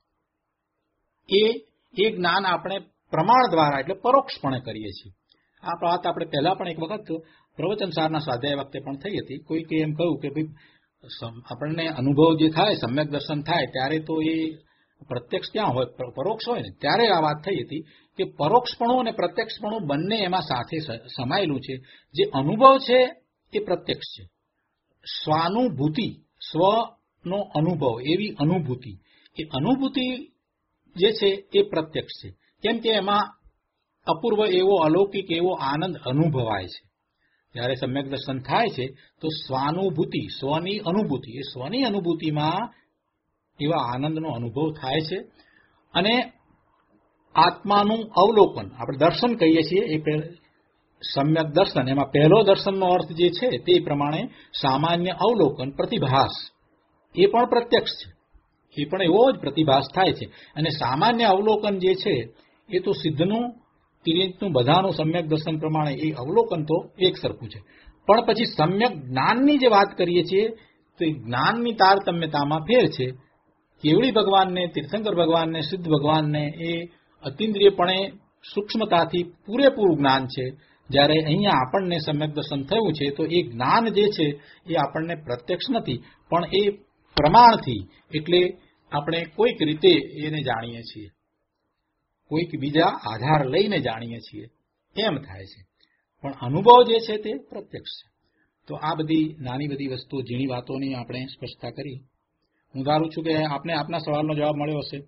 એ જ્ઞાન આપણે પ્રમાણ દ્વારા એટલે પરોક્ષપણે કરીએ છીએ. આ વાત આપણે પહેલા પણ એક વખત પ્રવચનસારના સ્વાધ્યાય વખતે પણ થઈ હતી. કોઈકે એમ કહ્યું કે ભાઈ આપણને અનુભવ જે થાય, સમ્યક દર્શન થાય ત્યારે તો એ પ્રત્યક્ષ ક્યાં હોય, પરોક્ષ હોય ને. ત્યારે આ વાત થઈ હતી કે પરોક્ષપણું અને પ્રત્યક્ષપણું બંને એમાં સાથે સમાયેલું છે. જે અનુભવ છે એ પ્રત્યક્ષ છે. સ્વાનુભૂતિ, સ્વનો અનુભવ, એવી અનુભૂતિ, એ અનુભૂતિ જે છે એ પ્રત્યક્ષ છે. કેમ કે એમાં અપૂર્વ એવો અલૌકિક એવો આનંદ અનુભવાય છે. જ્યારે સમ્યક દર્શન થાય છે તો સ્વાનુભૂતિ, સ્વની અનુભૂતિ, એ સ્વની અનુભૂતિમાં એવા આનંદનો અનુભવ થાય છે. અને આત્માનું અવલોકન આપણે દર્શન કહીએ છીએ એ સમ્યક દર્શન. એમાં પહેલો દર્શનનો અર્થ જે છે તે પ્રમાણે સામાન્ય અવલોકન, પ્રતિભાસ, એ પણ પ્રત્યક્ષ છે. એ પણ એવો જ પ્રતિભાસ થાય છે. અને સામાન્ય અવલોકન જે છે એ તો સિદ્ધનું, તિર્યંકનું, બધાનું સમ્યક દર્શન પ્રમાણે એ અવલોકન તો એક સરખું છે. પણ પછી સમ્યક જ્ઞાનની જે વાત કરીએ છીએ તો એ જ્ઞાનની તારતમ્યતામાં ફેર છે. કેવળી ભગવાનને, તીર્થંકર ભગવાનને, સિદ્ધ ભગવાનને એ અતિન્દ્રિયપણે સૂક્ષ્મતાથી પૂરેપૂરું જ્ઞાન છે. જ્યારે અહીંયા આપણને સમ્યક દર્શન થયું છે તો એ જ્ઞાન જે છે એ આપણને પ્રત્યક્ષ નથી, પણ એ પ્રમાણથી, એટલે આપણે કોઈક રીતે એને જાણીએ છીએ, કોઈક બીજા આધાર લઈને જાણીએ છીએ એમ થાય છે. પણ અનુભવ જે છે તે પ્રત્યક્ષ છે. તો આ બધી નાની બધી વસ્તુઓ, ઝીણી વાતોની આપણે સ્પષ્ટતા કરી. હું ધારું છું કે આપને આપના સવાલનો જવાબ મળ્યો હશે.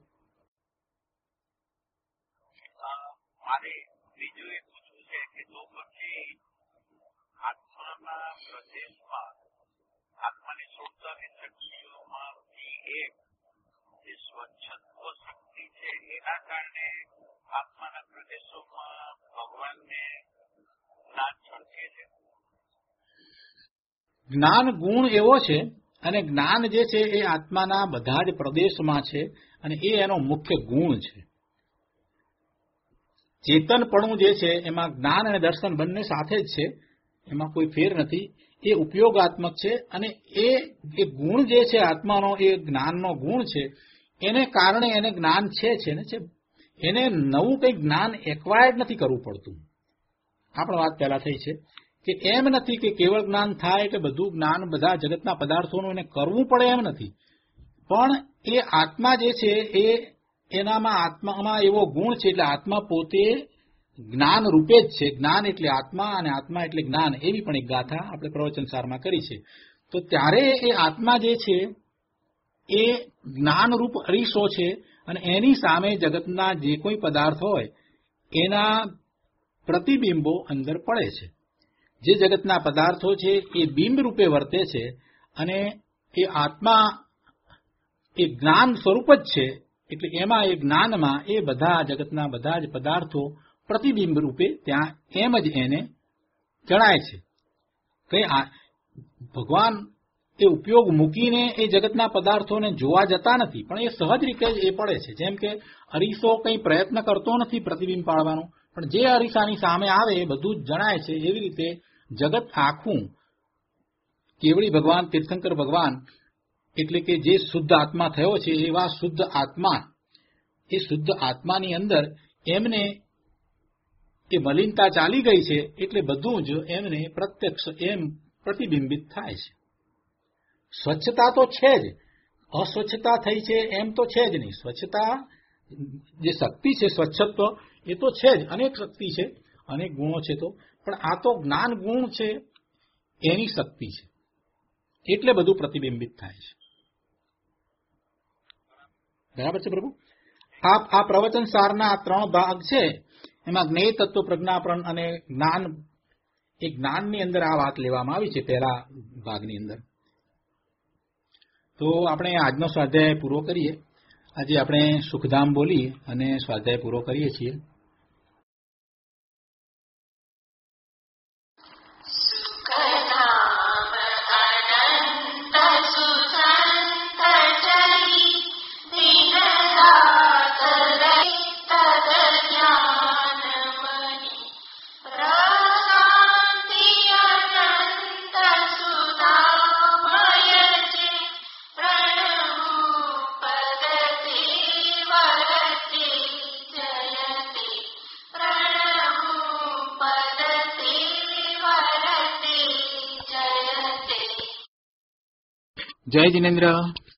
મારે બીજું એ પૂછવું છે કે તો પછી આત્માના પ્રદેશમાં, આત્માની સુરતાની શક્તિઓમાંથી એક જે સ્વચ્છત્વ શક્તિ છે એના કારણે આત્માના પ્રદેશોમાં ભગવાનને જ્ઞાન છલકે છે. જ્ઞાન ગુણ એવો છે અને જ્ઞાન જે છે એ આત્માના બધા જ પ્રદેશમાં છે અને એ એનો મુખ્ય ગુણ છે. ચેતનપણું જે છે એમાં જ્ઞાન અને દર્શન બંને સાથે જ છે, એમાં કોઈ ફેર નથી. એ ઉપયોગાત્મક છે અને એ ગુણ જે છે આત્માનો, એ જ્ઞાનનો ગુણ છે, એને કારણે એને જ્ઞાન છે એને નવું કંઈ જ્ઞાન એક્વાયર્ડ નથી કરવું પડતું. આપણે વાત પહેલા થઈ છે કે એમ નથી કે કેવળ જ્ઞાન થાય એટલે બધું જ્ઞાન બધા જગતના પદાર્થોનું એને કરવું પડે એમ નથી. પણ એ આત્મા જે છે એ એનામાં આત્મામાં એવો ગુણ છે, એટલે આત્મા પોતે જ્ઞાન રૂપે જ છે. જ્ઞાન એટલે આત્મા અને આત્મા એટલે જ્ઞાન, એવી પણ એક ગાથા આપણે પ્રવચનસારમાં કરી છે. તો ત્યારે એ આત્મા જે છે એ જ્ઞાનરૂપ અરીસો છે અને એની સામે જગતના જે કોઈ પદાર્થ હોય એના પ્રતિબિંબો અંદર પડે છે. જે જગતના પદાર્થો છે એ બિંબ રૂપે વર્તે છે અને એ આત્મા એ જ્ઞાન સ્વરૂપ જ છે. એટલે એમાં એ જ્ઞાનમાં એ બધા જગતના બધા જ પદાર્થો પ્રતિબિંબ રૂપે ત્યાં એમ જ એને જણાય છે. કઈ ભગવાન એ ઉપયોગ મૂકીને એ જગતના પદાર્થોને જોવા જતા નથી, પણ એ સહજ રીતે જ એ પડે છે. જેમ કે અરીસો કંઈ પ્રયત્ન કરતો નથી પ્રતિબિંબ પાડવાનો, પણ જે અરીસાની સામે આવે એ બધું જ જણાય છે. એવી રીતે જગત આખું કેવળી ભગવાન, તીર્થંકર ભગવાન એટલે કે જે શુદ્ધ આત્મા થયો છે, એવા શુદ્ધ આત્મા, એ શુદ્ધ આત્માની અંદર એમને એ મલિનતા ચાલી ગઈ છે, એટલે બધું જ એમને પ્રત્યક્ષ એમ પ્રતિબિંબિત થાય છે. સ્વચ્છતા તો છે જ, અસ્વચ્છતા થઈ છે એમ તો છે જ નહીં. સ્વચ્છતા જે શક્તિ છે, સ્વચ્છત્વ, એ તો છે જ, અનેક શક્તિ છે, અનેક ગુણો છે. તો પણ આ તો જ્ઞાન ગુણ છે, એની શક્તિ છે, એટલે બધું પ્રતિબિંબિત થાય છે. બરાબર છે પ્રભુ? આ પ્રવચન સારના 3 ભાગ છે. એમાં જ્ઞેય તત્વ, પ્રજ્ઞાપરણ અને જ્ઞાન, એ જ્ઞાનની અંદર આ વાત લેવામાં આવી છે પહેલા ભાગની અંદર. તો આપણે આજનો સ્વાધ્યાય પૂરો કરીએ. આજે આપણે સુખધામ બોલી અને સ્વાધ્યાય પૂરો કરીએ છીએ. જય જિનેન્દ્ર.